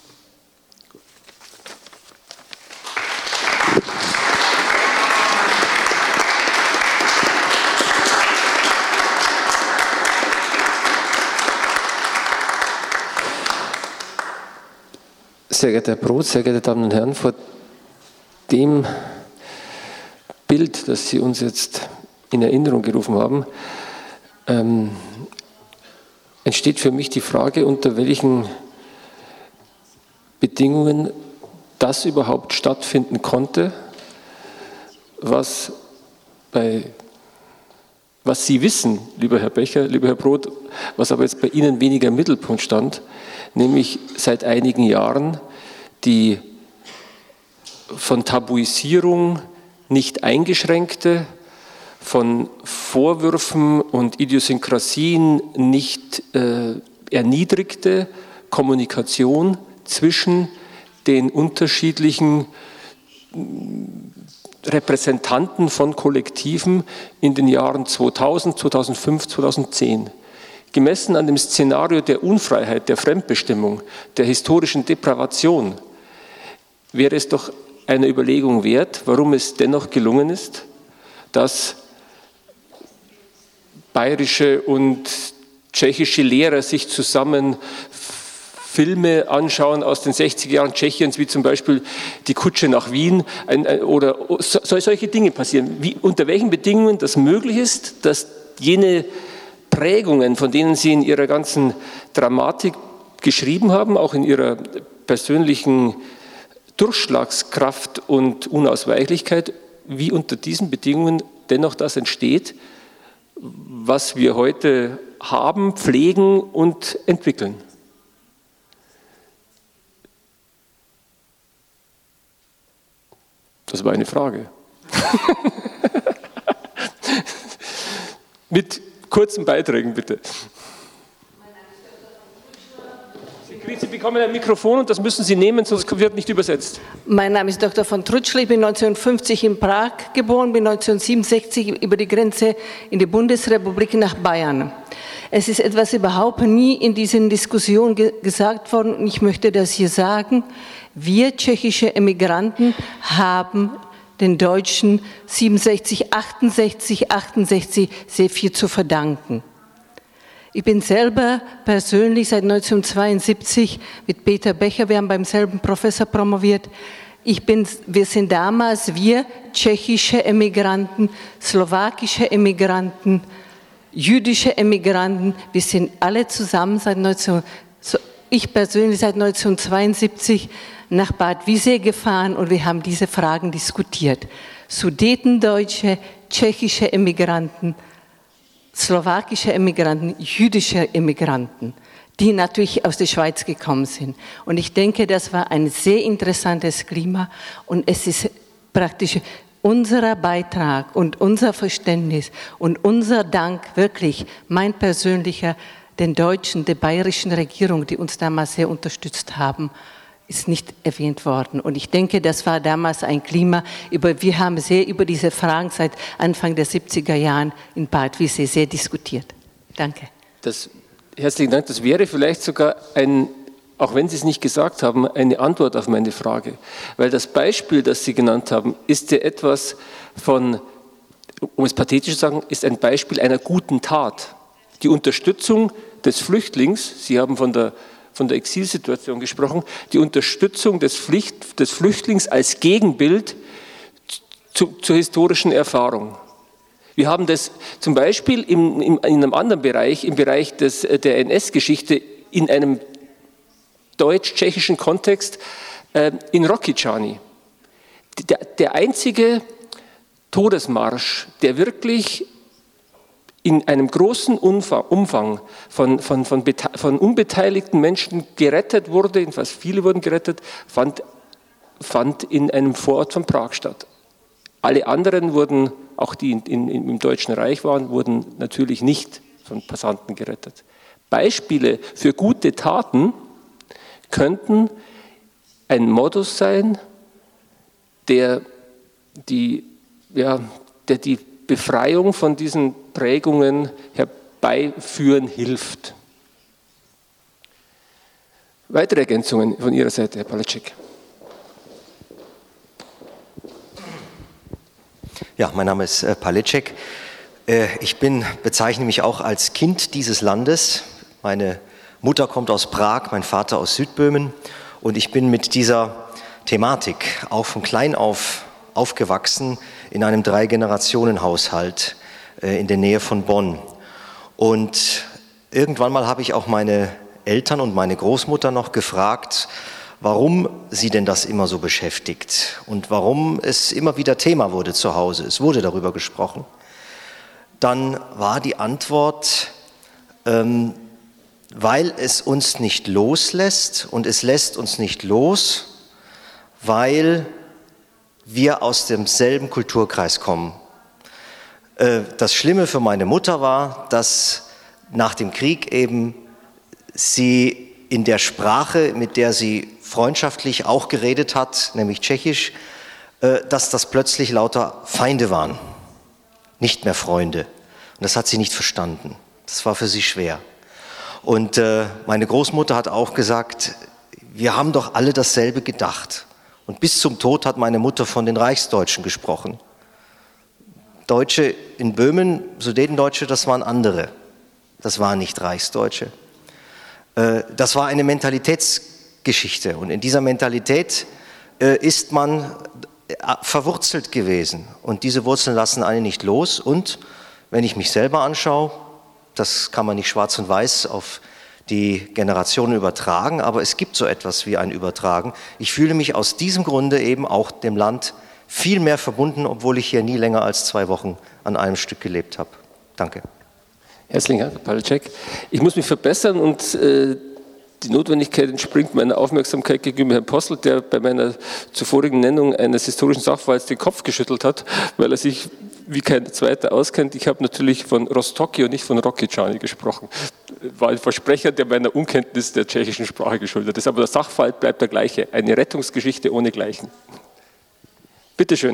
Sehr geehrter Herr Brod, sehr geehrte Damen und Herren, vor dem Bild, das Sie uns jetzt in Erinnerung gerufen haben, ähm, entsteht für mich die Frage, unter welchen Bedingungen das überhaupt stattfinden konnte, was, bei, was Sie wissen, lieber Herr Becher, lieber Herr Brod, was aber jetzt bei Ihnen weniger im Mittelpunkt stand, nämlich seit einigen Jahren die von Tabuisierung nicht eingeschränkte, von Vorwürfen und Idiosynkrasien nicht äh, erniedrigte Kommunikation zwischen den unterschiedlichen Repräsentanten von Kollektiven in den Jahren zweitausend, zweitausendfünf, zweitausendzehn. Gemessen an dem Szenario der Unfreiheit, der Fremdbestimmung, der historischen Depravation, wäre es doch eine Überlegung wert, warum es dennoch gelungen ist, dass bayerische und tschechische Lehrer sich zusammen Filme anschauen aus den sechziger Jahren Tschechiens, wie zum Beispiel die Kutsche nach Wien, ein, ein, oder so, solche Dinge passieren. Wie, unter welchen Bedingungen das möglich ist, dass jene Prägungen, von denen Sie in Ihrer ganzen Dramatik geschrieben haben, auch in Ihrer persönlichen Durchschlagskraft und Unausweichlichkeit, wie unter diesen Bedingungen dennoch das entsteht, was wir heute haben, pflegen und entwickeln. Das war eine Frage. Mit kurzen Beiträgen, bitte. Sie bekommen ein Mikrofon und das müssen Sie nehmen, sonst wird nicht übersetzt. Mein Name ist Doktor von Trutschl, ich bin neunzehnhundertfünfzig in Prag geboren, bin neunzehnhundertsiebenundsechzig über die Grenze in die Bundesrepublik nach Bayern. Es ist etwas überhaupt nie in diesen Diskussionen ge gesagt worden und ich möchte das hier sagen. Wir tschechische Emigranten haben den Deutschen siebenundsechzig, achtundsechzig, achtundsechzig sehr viel zu verdanken. Ich bin selber persönlich seit neunzehnhundertzweiundsiebzig mit Peter Becher, wir haben beim selben Professor promoviert. Ich bin, wir sind damals, wir tschechische Emigranten, slowakische Emigranten, jüdische Emigranten, wir sind alle zusammen seit neunzehn, ich persönlich seit neunzehnhundertzweiundsiebzig nach Bad Wiessee gefahren und wir haben diese Fragen diskutiert. Sudetendeutsche, tschechische Emigranten, slowakische Emigranten, jüdische Emigranten, die natürlich aus der Schweiz gekommen sind. Und ich denke, das war ein sehr interessantes Klima und es ist praktisch unser Beitrag und unser Verständnis und unser Dank, wirklich mein persönlicher, den Deutschen, der bayerischen Regierung, die uns damals sehr unterstützt haben, ist nicht erwähnt worden. Und ich denke, das war damals ein Klima, über, wir haben sehr über diese Fragen seit Anfang der siebziger Jahren in Bad Wiessee sehr diskutiert. Danke. Das, herzlichen Dank. Das wäre vielleicht sogar ein, auch wenn Sie es nicht gesagt haben, eine Antwort auf meine Frage. Weil das Beispiel, das Sie genannt haben, ist ja etwas von, um es pathetisch zu sagen, ist ein Beispiel einer guten Tat. Die Unterstützung des Flüchtlings, Sie haben von der von der Exilsituation gesprochen, die Unterstützung des, Pflicht, des Flüchtlings als Gegenbild zu, zur historischen Erfahrung. Wir haben das zum Beispiel im, im, in einem anderen Bereich, im Bereich des, der N S-Geschichte, in einem deutsch-tschechischen Kontext, äh, in Rokycany. Der, der einzige Todesmarsch, der wirklich in einem großen Umfang von, von, von, von unbeteiligten Menschen gerettet wurde, jedenfalls viele wurden gerettet, fand, fand in einem Vorort von Prag statt. Alle anderen wurden, auch die in, in, im Deutschen Reich waren, wurden natürlich nicht von Passanten gerettet. Beispiele für gute Taten könnten ein Modus sein, der die, ja, der die Befreiung von diesen Prägungen herbeiführen hilft. Weitere Ergänzungen von Ihrer Seite, Herr Palecek. Ja, mein Name ist äh, Palecek. Äh, ich bin, bezeichne mich auch als Kind dieses Landes. Meine Mutter kommt aus Prag, mein Vater aus Südböhmen. Und ich bin mit dieser Thematik auch von klein auf aufgewachsen in einem Drei-Generationen-Haushalt äh, in der Nähe von Bonn. Und irgendwann mal habe ich auch meine Eltern und meine Großmutter noch gefragt, warum sie denn das immer so beschäftigt und warum es immer wieder Thema wurde zu Hause. Es wurde darüber gesprochen. Dann war die Antwort, ähm, weil es uns nicht loslässt und es lässt uns nicht los, weil wir aus demselben Kulturkreis kommen. Äh, das Schlimme für meine Mutter war, dass nach dem Krieg eben sie in der Sprache, mit der sie freundschaftlich auch geredet hat, nämlich Tschechisch, äh, dass das plötzlich lauter Feinde waren, nicht mehr Freunde. Und das hat sie nicht verstanden. Das war für sie schwer. Und äh, meine Großmutter hat auch gesagt, wir haben doch alle dasselbe gedacht. Und bis zum Tod hat meine Mutter von den Reichsdeutschen gesprochen. Deutsche in Böhmen, Sudetendeutsche, das waren andere. Das waren nicht Reichsdeutsche. Äh, das war eine Mentalitätsgeschichte. Und in dieser Mentalität äh, ist man äh, verwurzelt gewesen. Und diese Wurzeln lassen einen nicht los. Und wenn ich mich selber anschaue, das kann man nicht schwarz und weiß auf die Generationen übertragen, aber es gibt so etwas wie ein Übertragen. Ich fühle mich aus diesem Grunde eben auch dem Land viel mehr verbunden, obwohl ich hier nie länger als zwei Wochen an einem Stück gelebt habe. Danke. Herzlichen Dank, Herr Palecek. Ich muss mich verbessern und äh, die Notwendigkeit entspringt meiner Aufmerksamkeit gegenüber Herrn Postel, der bei meiner zuvorigen Nennung eines historischen Sachverhalts den Kopf geschüttelt hat, weil er sich wie kein Zweiter auskennt. Ich habe natürlich von Rostoki und nicht von Rokitschany gesprochen. War ein Versprecher, der meiner Unkenntnis der tschechischen Sprache geschuldet ist. Aber der Sachverhalt bleibt der gleiche. Eine Rettungsgeschichte ohnegleichen. Bitte schön.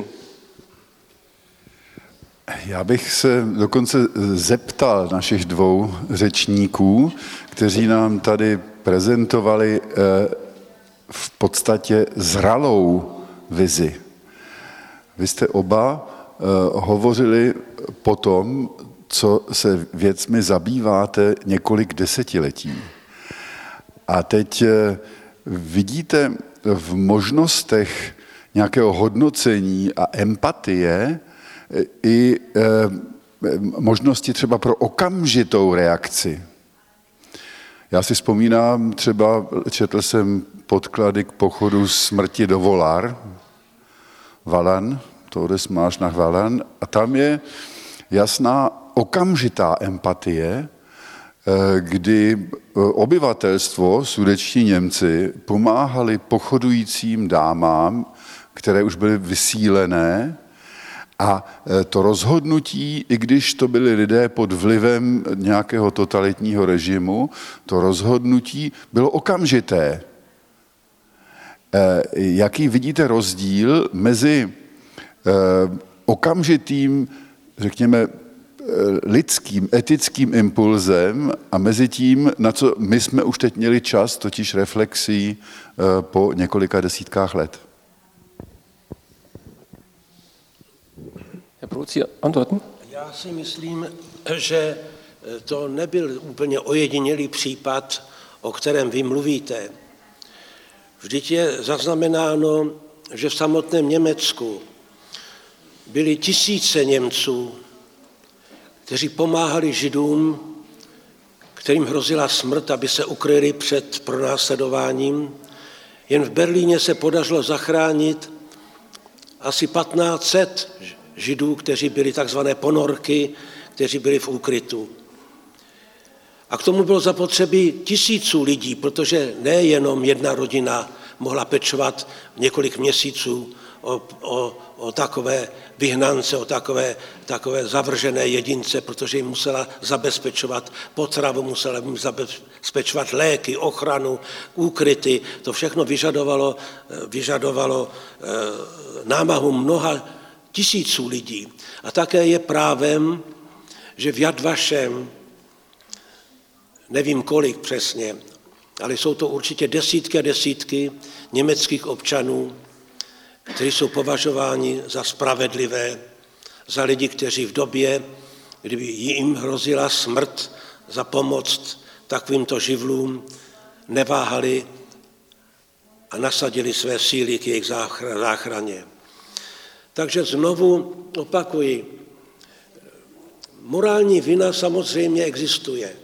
Já bych se dokonce zeptal našich dvou řečníků, kteří nám tady prezentovali v podstatě zralou vizi. Vy jste oba hovořili po tom, co se věcmi zabýváte několik desetiletí. A teď vidíte v možnostech nějakého hodnocení a empatie i možnosti třeba pro okamžitou reakci. Já si vzpomínám, třeba četl jsem podklady k pochodu smrti do Volar, Valan, Todesmarsch nach Valan, a tam je jasná okamžitá empatie, kdy obyvatelstvo, sudetští Němci, pomáhali pochodujícím dámám, které už byly vysílené, a to rozhodnutí, i když to byli lidé pod vlivem nějakého totalitního režimu, to rozhodnutí bylo okamžité. Jaký vidíte rozdíl mezi okamžitým, řekněme, lidským, etickým impulzem a mezi tím, na co my jsme už teď měli čas, totiž reflexí po několika desítkách let? Herr Brot, Sie antworten? Já si myslím, že to nebyl úplně ojedinělý případ, o kterém vy mluvíte. Vždyť je zaznamenáno, že v samotném Německu byly tisíce Němců, kteří pomáhali Židům, kterým hrozila smrt, aby se ukryli před pronásledováním. Jen v Berlíně se podařilo zachránit asi patnáct set Židů, kteří byli takzvané ponorky, kteří byli v úkrytu. A k tomu bylo zapotřebí tisíců lidí, protože nejenom jedna rodina mohla pečovat několik měsíců o, o, o takové vyhnance, o takové, takové zavržené jedince, protože jim musela zabezpečovat potravu, musela jim zabezpečovat léky, ochranu, úkryty. To všechno vyžadovalo, vyžadovalo námahu mnoha tisíců lidí. A také je právem, že v Yad Vashem, nevím kolik přesně, ale jsou to určitě desítky a desítky německých občanů, kteří jsou považováni za spravedlivé, za lidi, kteří v době, kdyby jim hrozila smrt za pomoc takovýmto živlům, neváhali a nasadili své síly k jejich záchraně. Takže znovu opakuji, morální vina samozřejmě existuje.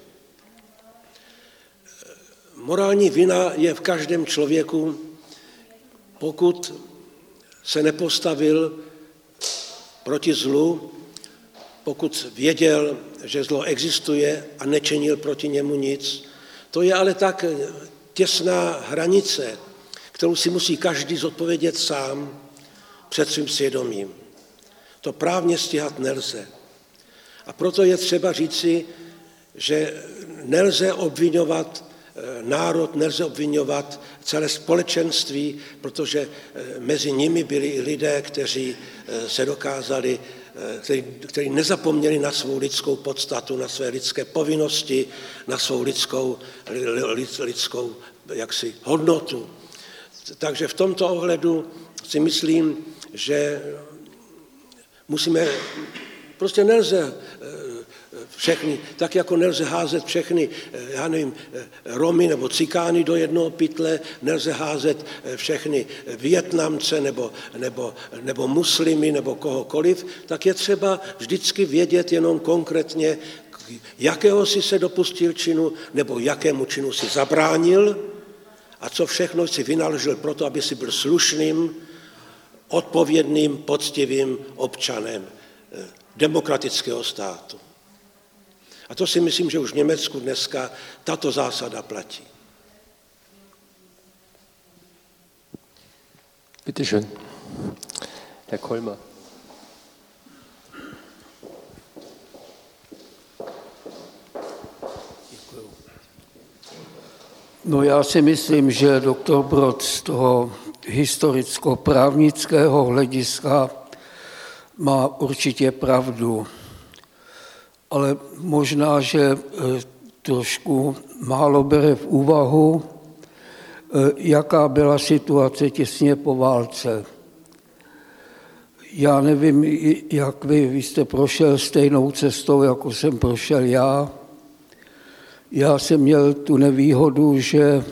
Morální vina je v každém člověku, pokud se nepostavil proti zlu, pokud věděl, že zlo existuje a nečinil proti němu nic. To je ale tak těsná hranice, kterou si musí každý zodpovědět sám před svým svědomím. To právně stíhat nelze. A proto je třeba říci, že nelze obvinovat národ, nelze obvinovat celé společenství, protože mezi nimi byli i lidé, kteří se dokázali, kteří, kteří nezapomněli na svou lidskou podstatu, na své lidské povinnosti, na svou lidskou, lidskou jaksi hodnotu. Takže v tomto ohledu si myslím, že musíme, prostě nelze všechny, tak jako nelze házet všechny, já nevím, Romy nebo Cikány do jednoho pytle, nelze házet všechny Vietnamce nebo, nebo, nebo muslimy nebo kohokoliv, tak je třeba vždycky vědět jenom konkrétně, jakého si se dopustil činu nebo jakému činu si zabránil a co všechno si vynaložil proto, aby si byl slušným, odpovědným, poctivým občanem demokratického státu. A to si myslím, že už v Německu dneska tato zásada platí. Bitte schön. Herr Kolmer. No já si myslím, že doktor Brod z toho historicko-právnického hlediska má určitě pravdu. Ale možná, že trošku málo bere v úvahu, jaká byla situace těsně po válce. Já nevím, jak vy, vy jste prošel stejnou cestou, jako jsem prošel já. Já jsem měl tu nevýhodu, že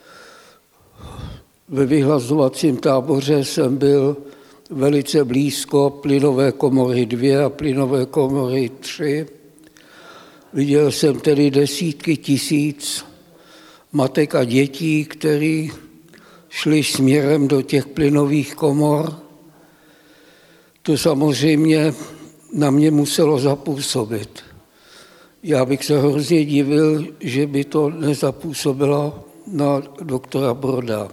ve vyhlazovacím táboře jsem byl velice blízko plynové komory dvě a plynové komory tři. Viděl jsem tedy desítky tisíc matek a dětí, kteří šli směrem do těch plynových komor. To samozřejmě na mě muselo zapůsobit. Já bych se hrozně divil, že by to nezapůsobilo na doktora Broda.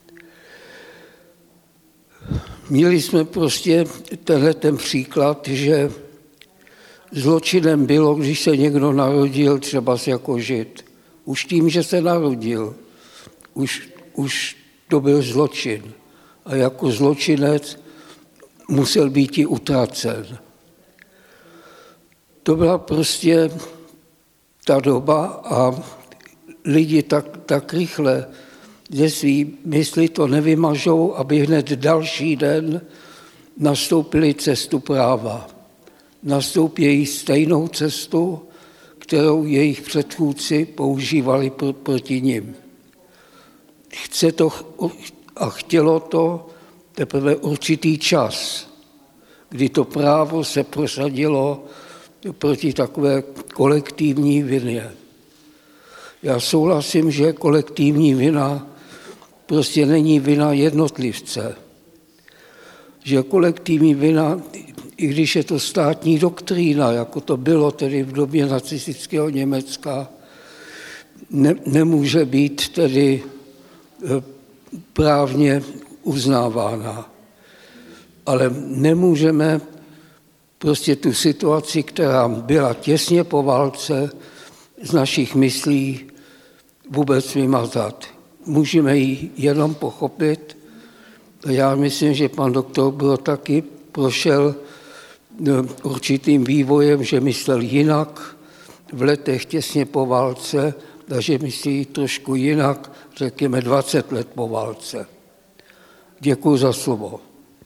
Měli jsme prostě tenhle ten příklad, že zločinem bylo, když se někdo narodil třeba jako Žid. Už tím, že se narodil, už, už to byl zločin. A jako zločinec musel být i utracen. To byla prostě ta doba a lidi tak, tak rychle ze svý mysli to nevymažou, aby hned další den nastoupili cestu práva. Nastoupí stejnou cestu, kterou jejich předchůdci používali pr- proti nim. Chce to a chtělo to teprve určitý čas, kdy to právo se prosadilo proti takové kolektivní vině. Já souhlasím, že kolektivní vina prostě není vina jednotlivce. Že kolektivní vina i když je to státní doktrína, jako to bylo tedy v době nacistického Německa, ne, nemůže být tedy právně uznávána. Ale nemůžeme prostě tu situaci, která byla těsně po válce, z našich myslí vůbec vymazat. Můžeme ji jenom pochopit. Já myslím, že pan doktor byl taky prošel určitým vývojem, že myslel jinak v letech těsně po válce, takže myslí trošku jinak, řekněme dvacet let po válce. Děkuji za slovo.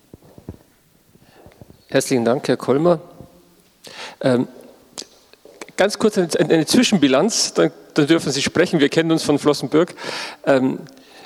Herzlichen Dank, Herr Kolmer. Ähm, ganz kurz eine, eine Zwischenbilanz, dann, dann dürfen Sie sprechen, wir kennen uns von Flossenbürg. Ähm,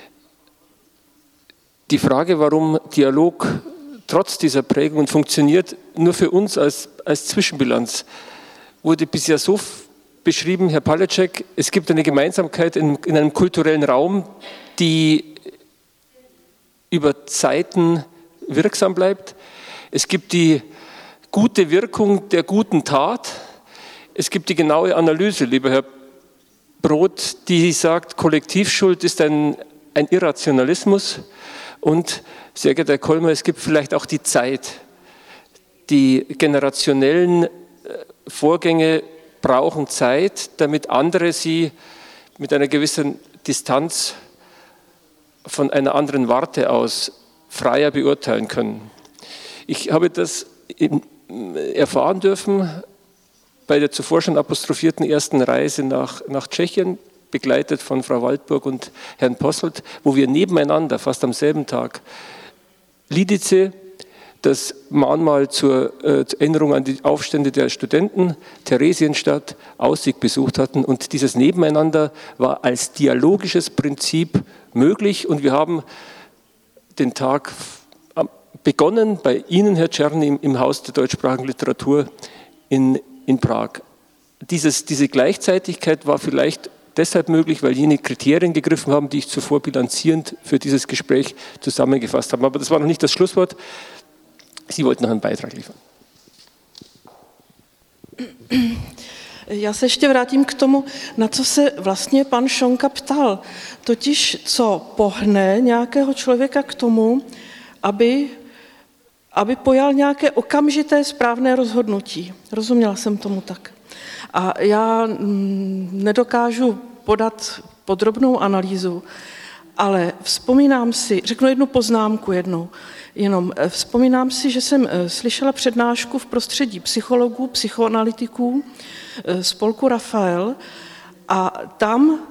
die Frage, warum Dialog trotz dieser Prägungen funktioniert, nur für uns als, als Zwischenbilanz, wurde bisher so beschrieben, Herr Palecek, es gibt eine Gemeinsamkeit in, in einem kulturellen Raum, die über Zeiten wirksam bleibt. Es gibt die gute Wirkung der guten Tat. Es gibt die genaue Analyse, lieber Herr Brod, die sagt, Kollektivschuld ist ein, ein Irrationalismus. Und, sehr geehrter Herr Kolmer, es gibt vielleicht auch die Zeit. Die generationellen Vorgänge brauchen Zeit, damit andere sie mit einer gewissen Distanz von einer anderen Warte aus freier beurteilen können. Ich habe das erfahren dürfen bei der zuvor schon apostrophierten ersten Reise nach, nach Tschechien, begleitet von Frau Waldburg und Herrn Posselt, wo wir nebeneinander, fast am selben Tag, Lidice, das Mahnmal zur, äh, zur Erinnerung an die Aufstände der Studenten, Theresienstadt, Aussig besucht hatten. Und dieses Nebeneinander war als dialogisches Prinzip möglich. Und wir haben den Tag begonnen bei Ihnen, Herr Czerny, im, im Haus der deutschsprachigen Literatur in, in Prag. Dieses, diese Gleichzeitigkeit war vielleicht deshalb möglich, weil jene Kriterien gegriffen haben, die ich zuvor bilanzierend für dieses Gespräch zusammengefasst habe. Aber das war noch nicht das Schlusswort. Sie wollten noch einen Beitrag liefern. Já se ještě vrátím k tomu, na co se vlastně pan Šonka ptal. Totiž, co pohne nějakého člověka k tomu, aby, aby pojal nějaké okamžité správné rozhodnutí. Rozuměla jsem tomu tak. A já nedokážu podat podrobnou analýzu, ale vzpomínám si, řeknu jednu poznámku jednou, jenom vzpomínám si, že jsem slyšela přednášku v prostředí psychologů, psychoanalytiků, spolku Rafael a tam,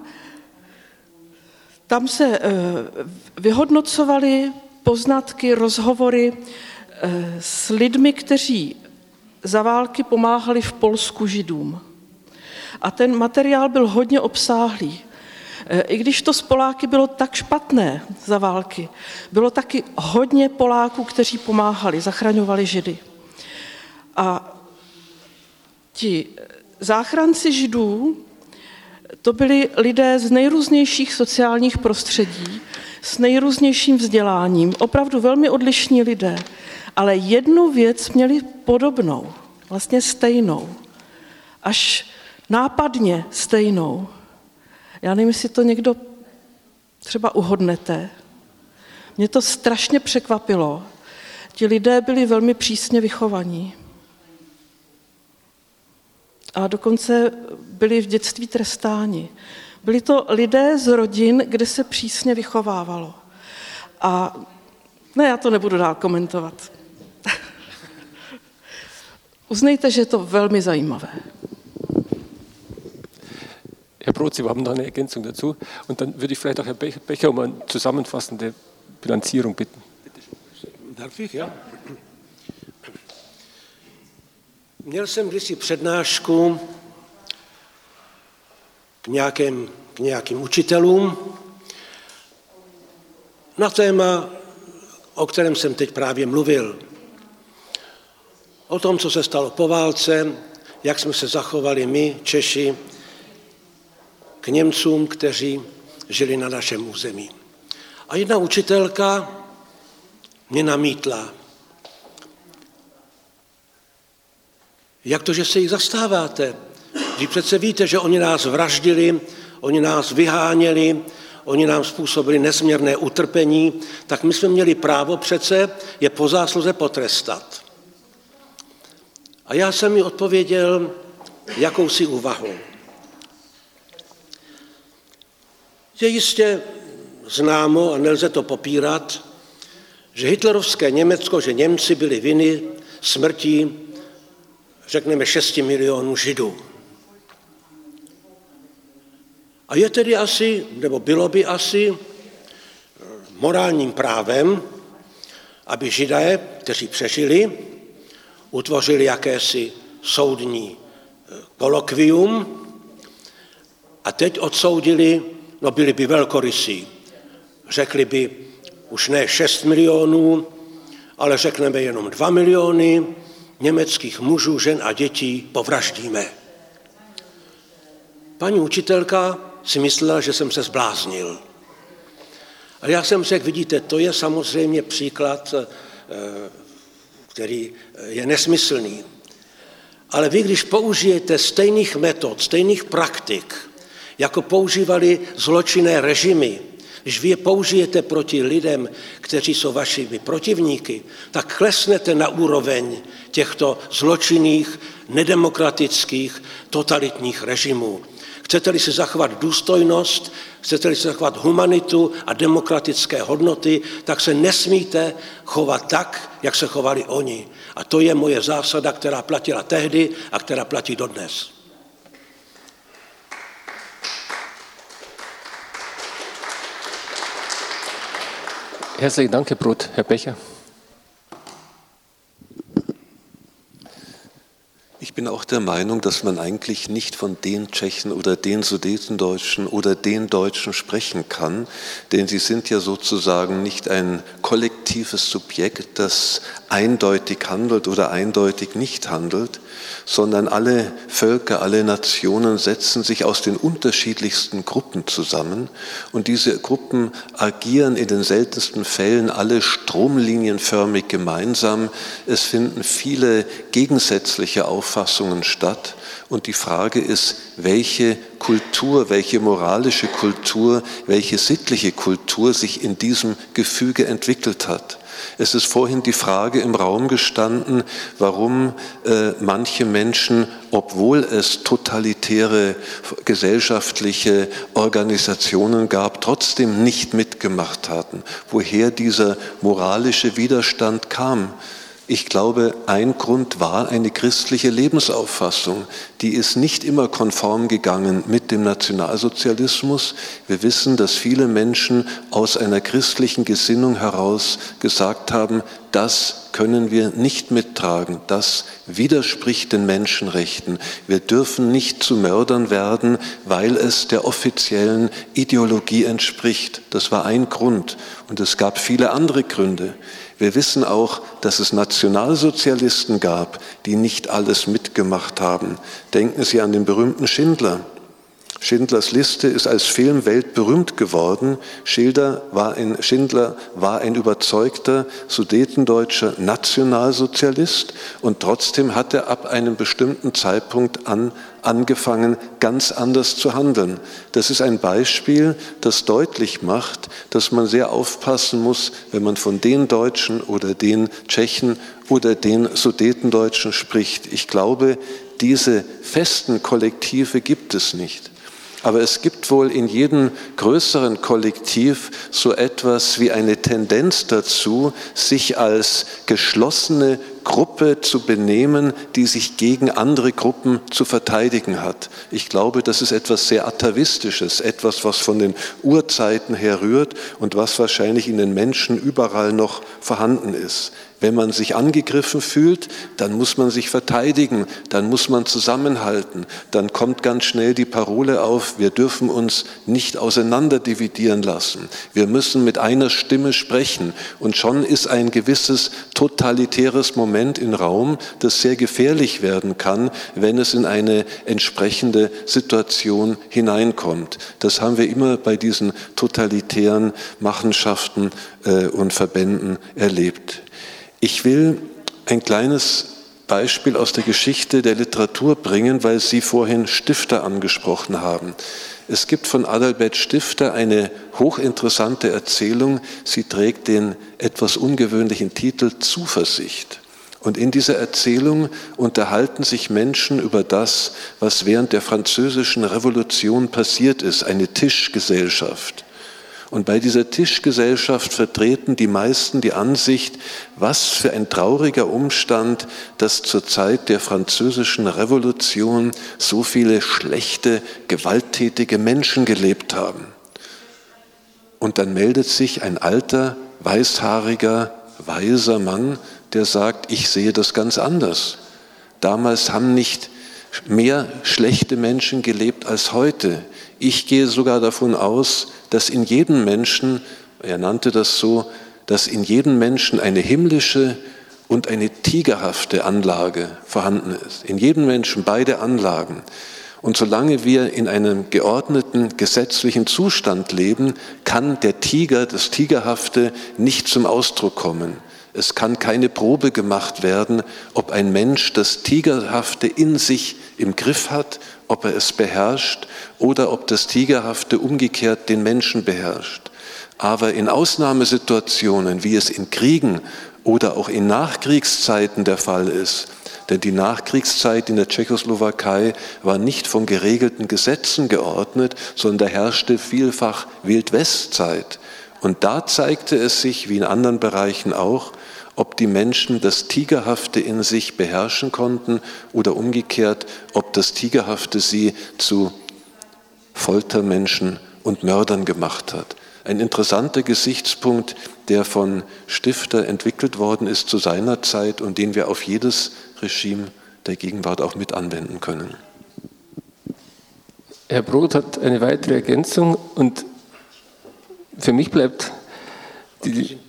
tam se vyhodnocovaly poznatky, rozhovory s lidmi, kteří za války pomáhali v Polsku Židům. A ten materiál byl hodně obsáhlý. I když to z Poláky bylo tak špatné za války, bylo taky hodně Poláků, kteří pomáhali, zachraňovali Židy. A ti záchranci Židů, to byli lidé z nejrůznějších sociálních prostředí, s nejrůznějším vzděláním, opravdu velmi odlišní lidé, ale jednu věc měli podobnou, vlastně stejnou, až nápadně stejnou. Já nevím, jestli to někdo třeba uhodnete. Mě to strašně překvapilo. Ti lidé byli velmi přísně vychovaní. A dokonce byli v dětství trestáni. Byli to lidé z rodin, kde se přísně vychovávalo. A ne, já to nebudu dál komentovat. Uznejte, že je to velmi zajímavé. Herr Brod, Sie haben noch eine Ergänzung dazu. Und dann würde ich vielleicht auch Herrn Becher um eine zusammenfassende Bilanzierung bitten. Darf ich, ja? Měl jsem kdysi přednášku k nějakým, k nějakým učitelům na téma, o kterém jsem teď právě mluvil. O tom, co se stalo po válce, jak jsme se zachovali my, Češi, k Němcům, kteří žili na našem území. A jedna učitelka mě namítla. Jak to, že se jich zastáváte? Vy přece víte, že oni nás vraždili, oni nás vyháněli, oni nám způsobili nesmírné utrpení, tak my jsme měli právo přece je po zásluze potrestat. A já jsem mi odpověděl jakousi úvahou. Je jistě známo, a nelze to popírat, že hitlerovské Německo, že Němci byli viny smrtí, řekneme, šesti milionů Židů. A je tedy asi, nebo bylo by asi morálním právem, aby Židé, kteří přežili, utvořili jakési soudní kolokvium a teď odsoudili, no byli by velkorysí. Řekli by už ne šest milionů, ale řekneme jenom dva miliony německých mužů, žen a dětí povraždíme. Paní učitelka si myslela, že jsem se zbláznil. A já jsem řekl, vidíte, to je samozřejmě příklad, který je nesmyslný. Ale vy, když použijete stejných metod, stejných praktik, jako používali zločinné režimy, když vy je použijete proti lidem, kteří jsou vašimi protivníky, tak klesnete na úroveň těchto zločinných, nedemokratických, totalitních režimů. Chcete-li si zachovat důstojnost, chcete-li si zachovat humanitu a demokratické hodnoty, tak se nesmíte chovat tak, jak se chovali oni. A to je moje zásada, která platila tehdy a která platí dodnes. Herzlichen Dank, Herr Brot. Herr Becher. Ich bin auch der Meinung, dass man eigentlich nicht von den Tschechen oder den Sudetendeutschen oder den Deutschen sprechen kann, denn sie sind ja sozusagen nicht ein kollektives Subjekt, das eindeutig handelt oder eindeutig nicht handelt, sondern alle Völker, alle Nationen setzen sich aus den unterschiedlichsten Gruppen zusammen und diese Gruppen agieren in den seltensten Fällen alle stromlinienförmig gemeinsam. Es finden viele gegensätzliche Auffassungen statt und die Frage ist, welche Kultur, welche moralische Kultur, welche sittliche Kultur sich in diesem Gefüge entwickelt hat. Es ist vorhin die Frage im Raum gestanden, warum äh, manche Menschen, obwohl es totalitäre gesellschaftliche Organisationen gab, trotzdem nicht mitgemacht hatten, woher dieser moralische Widerstand kam. Ich glaube, ein Grund war eine christliche Lebensauffassung. Die ist nicht immer konform gegangen mit dem Nationalsozialismus. Wir wissen, dass viele Menschen aus einer christlichen Gesinnung heraus gesagt haben, das können wir nicht mittragen, das widerspricht den Menschenrechten. Wir dürfen nicht zu Mördern werden, weil es der offiziellen Ideologie entspricht. Das war ein Grund und es gab viele andere Gründe. Wir wissen auch, dass es Nationalsozialisten gab, die nicht alles mitgemacht haben. Denken Sie an den berühmten Schindler. Schindlers Liste ist als Film weltberühmt geworden. Schindler war ein, Schindler war ein überzeugter sudetendeutscher Nationalsozialist und trotzdem hat er ab einem bestimmten Zeitpunkt an angefangen, ganz anders zu handeln. Das ist ein Beispiel, das deutlich macht, dass man sehr aufpassen muss, wenn man von den Deutschen oder den Tschechen oder den Sudetendeutschen spricht. Ich glaube, diese festen Kollektive gibt es nicht. Aber es gibt wohl in jedem größeren Kollektiv so etwas wie eine Tendenz dazu, sich als geschlossene Gruppe zu benehmen, die sich gegen andere Gruppen zu verteidigen hat. Ich glaube, das ist etwas sehr Atavistisches, etwas, was von den Urzeiten her rührt und was wahrscheinlich in den Menschen überall noch vorhanden ist. Wenn man sich angegriffen fühlt, dann muss man sich verteidigen, dann muss man zusammenhalten, dann kommt ganz schnell die Parole auf, wir dürfen uns nicht auseinanderdividieren lassen, wir müssen mit einer Stimme sprechen und schon ist ein gewisses totalitäres Moment im Raum, das sehr gefährlich werden kann, wenn es in eine entsprechende Situation hineinkommt. Das haben wir immer bei diesen totalitären Machenschaften äh, und Verbänden erlebt. Ich will ein kleines Beispiel aus der Geschichte der Literatur bringen, weil Sie vorhin Stifter angesprochen haben. Es gibt von Adalbert Stifter eine hochinteressante Erzählung. Sie trägt den etwas ungewöhnlichen Titel Zuversicht. Und in dieser Erzählung unterhalten sich Menschen über das, was während der Französischen Revolution passiert ist, eine Tischgesellschaft. Und bei dieser Tischgesellschaft vertreten die meisten die Ansicht, was für ein trauriger Umstand, dass zur Zeit der Französischen Revolution so viele schlechte, gewalttätige Menschen gelebt haben. Und dann meldet sich ein alter, weißhaariger, weiser Mann, der sagt, ich sehe das ganz anders. Damals haben nicht mehr schlechte Menschen gelebt als heute. Ich gehe sogar davon aus, dass in jedem Menschen, er nannte das so, dass in jedem Menschen eine himmlische und eine tigerhafte Anlage vorhanden ist. In jedem Menschen beide Anlagen. Und solange wir in einem geordneten, gesetzlichen Zustand leben, kann der Tiger, das Tigerhafte, nicht zum Ausdruck kommen. Es kann keine Probe gemacht werden, ob ein Mensch das Tigerhafte in sich im Griff hat, ob er es beherrscht oder ob das Tigerhafte umgekehrt den Menschen beherrscht. Aber in Ausnahmesituationen, wie es in Kriegen oder auch in Nachkriegszeiten der Fall ist, denn die Nachkriegszeit in der Tschechoslowakei war nicht von geregelten Gesetzen geordnet, sondern da herrschte vielfach Wild-West-Zeit. Und da zeigte es sich, wie in anderen Bereichen auch, ob die Menschen das Tigerhafte in sich beherrschen konnten oder umgekehrt, ob das Tigerhafte sie zu Foltermenschen und Mördern gemacht hat. Ein interessanter Gesichtspunkt, der von Stifter entwickelt worden ist zu seiner Zeit und den wir auf jedes Regime der Gegenwart auch mit anwenden können. Herr Brod hat eine weitere Ergänzung und für mich bleibt die...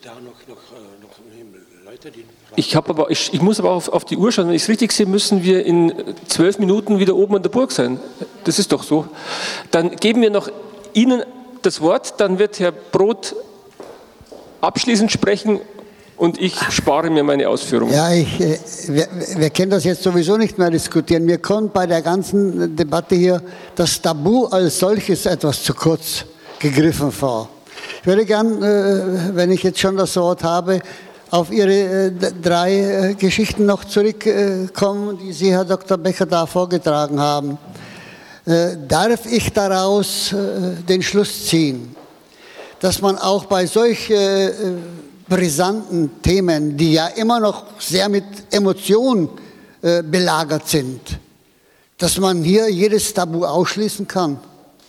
Ich, hab aber, ich, ich muss aber auf, auf die Uhr schauen. Wenn ich es richtig sehe, müssen wir in zwölf Minuten wieder oben an der Burg sein. Das ist doch so. Dann geben wir noch Ihnen das Wort. Dann wird Herr Brod abschließend sprechen und ich spare mir meine Ausführungen. Ja, ich, äh, wir, wir können das jetzt sowieso nicht mehr diskutieren. Mir kommt bei der ganzen Debatte hier das Tabu als solches etwas zu kurz gegriffen vor. Ich würde gern, äh, wenn ich jetzt schon das Wort habe, auf Ihre äh, drei äh, Geschichten noch zurückkommen, äh, die Sie, Herr Doktor Becher, da vorgetragen haben. Äh, darf ich daraus äh, den Schluss ziehen, dass man auch bei solch äh, brisanten Themen, die ja immer noch sehr mit Emotionen äh, belagert sind, dass man hier jedes Tabu ausschließen kann?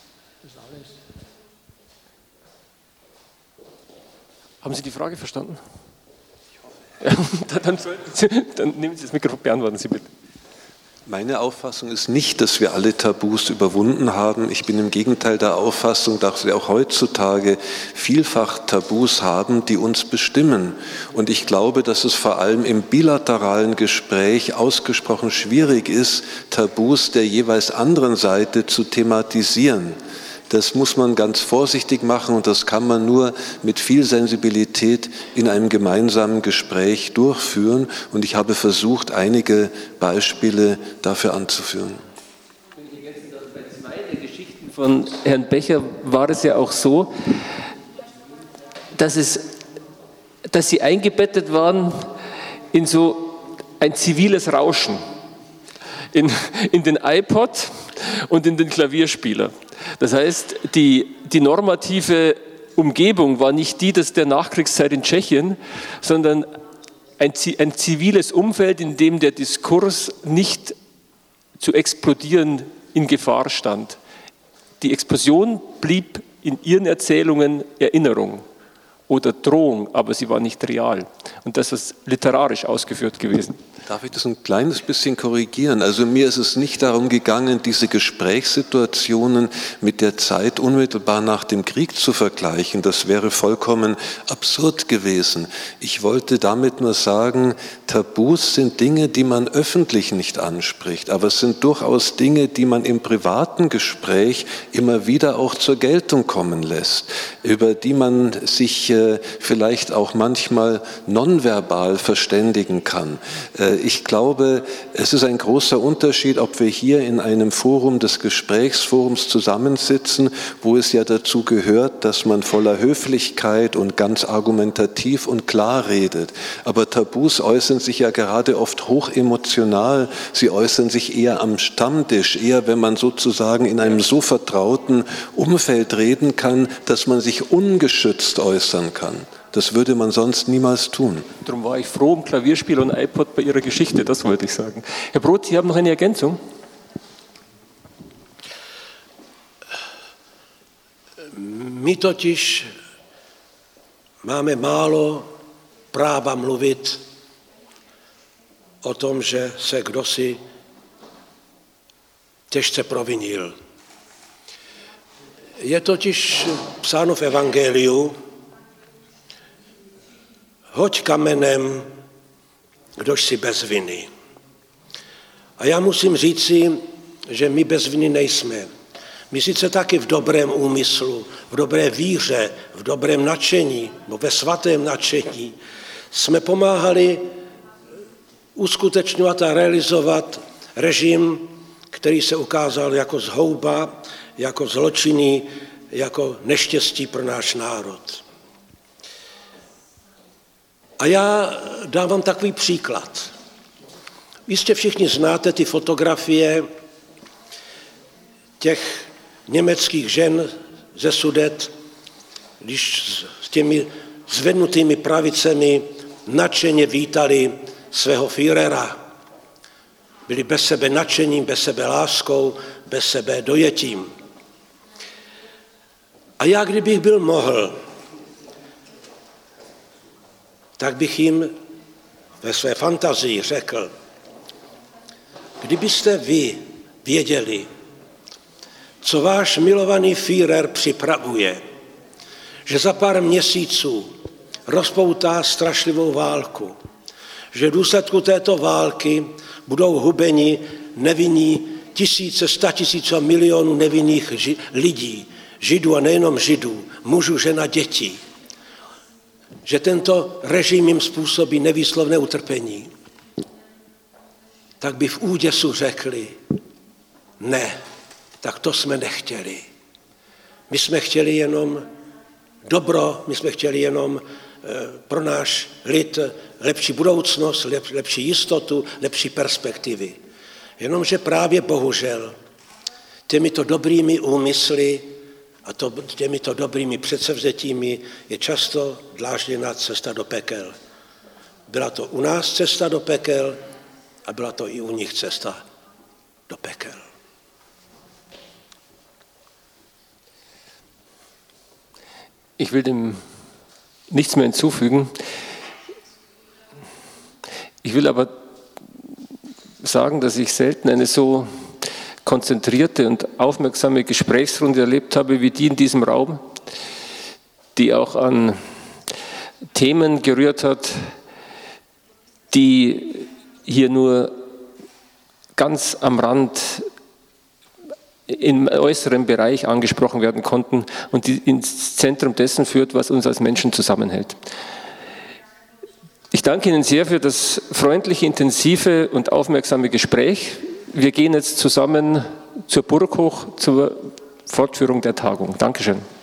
Haben Sie die Frage verstanden? Ja, dann, Sie, dann nehmen Sie das Mikrofon, beantworten Sie bitte. Meine Auffassung ist nicht, dass wir alle Tabus überwunden haben. Ich bin im Gegenteil der Auffassung, dass wir auch heutzutage vielfach Tabus haben, die uns bestimmen. Und ich glaube, dass es vor allem im bilateralen Gespräch ausgesprochen schwierig ist, Tabus der jeweils anderen Seite zu thematisieren. Das muss man ganz vorsichtig machen und das kann man nur mit viel Sensibilität in einem gemeinsamen Gespräch durchführen. Und ich habe versucht, einige Beispiele dafür anzuführen. Bei zwei der Geschichten von Herrn Becher war es ja auch so, dass, es, dass sie eingebettet waren in so ein ziviles Rauschen, in, in den iPod und in den Klavierspieler. Das heißt, die, die normative Umgebung war nicht die des der Nachkriegszeit in Tschechien, sondern ein, ein ziviles Umfeld, in dem der Diskurs nicht zu explodieren in Gefahr stand. Die Explosion blieb in ihren Erzählungen Erinnerung oder Drohung, aber sie war nicht real. Und das ist literarisch ausgeführt gewesen. Darf ich das ein kleines bisschen korrigieren? Also mir ist es nicht darum gegangen, diese Gesprächssituationen mit der Zeit unmittelbar nach dem Krieg zu vergleichen. Das wäre vollkommen absurd gewesen. Ich wollte damit nur sagen, Tabus sind Dinge, die man öffentlich nicht anspricht, aber es sind durchaus Dinge, die man im privaten Gespräch immer wieder auch zur Geltung kommen lässt, über die man sich äh, vielleicht auch manchmal nonverbal verständigen kann. Äh, ich glaube, es ist ein großer Unterschied, ob wir hier in einem Forum des Gesprächsforums zusammensitzen, wo es ja dazu gehört, dass man voller Höflichkeit und ganz argumentativ und klar redet. Aber Tabus äußern sich ja gerade oft hochemotional. Sie äußern sich eher am Stammtisch, eher wenn man sozusagen in einem so vertrauten Umfeld reden kann, dass man sich ungeschützt äußern kann. Das würde man sonst niemals tun. Darum war ich froh um Klavierspiel und iPod bei Ihrer Geschichte, das wollte ich sagen. Herr Brot, Sie haben noch eine Ergänzung? My totiž máme málo práva mluvit o tom, že se kdosi těžce provinil. Je totiž psáno v Evangeliu, hoď kamenem, kdož si bez viny. A já musím říci, že my bez viny nejsme. My sice taky v dobrém úmyslu, v dobré víře, v dobrém nadšení, nebo ve svatém nadšení, jsme pomáhali uskutečňovat a realizovat režim, který se ukázal jako zhouba, jako zločiny, jako neštěstí pro náš národ. A já dávám takový příklad. Jistě všichni znáte ty fotografie těch německých žen ze Sudet, když s těmi zvednutými pravicemi nadšeně vítali svého Führera. Byli bez sebe nadšením, bez sebe láskou, bez sebe dojetím. A já, kdybych byl mohl, tak bych jim ve své fantazii řekl, kdybyste vy věděli, co váš milovaný Führer připravuje, že za pár měsíců rozpoutá strašlivou válku, že v důsledku této války budou hubeni nevinní tisíce, statisíce a milionů nevinných ži- lidí, Židů a nejenom Židů, mužů, žen a dětí, že tento režim jim způsobí nevýslovné utrpení, tak by v úděsu řekli, ne, tak to jsme nechtěli. My jsme chtěli jenom dobro, my jsme chtěli jenom pro náš lid lepší budoucnost, lepší jistotu, lepší perspektivy. Jenomže právě bohužel těmito dobrými úmysly a to, těmito dobrými předsevzetími je často dlážděna cesta do pekel. Byla to u nás cesta do pekel a byla to i u nich cesta do pekel. Ich will dem nichts mehr hinzufügen. Ich will aber sagen, dass ich selten eine so konzentrierte und aufmerksame Gesprächsrunde erlebt habe wie die in diesem Raum, die auch an Themen gerührt hat, die hier nur ganz am Rand im äußeren Bereich angesprochen werden konnten und die ins Zentrum dessen führt, was uns als Menschen zusammenhält. Ich danke Ihnen sehr für das freundliche, intensive und aufmerksame Gespräch. Wir gehen jetzt zusammen zur Burg hoch zur Fortführung der Tagung. Dankeschön.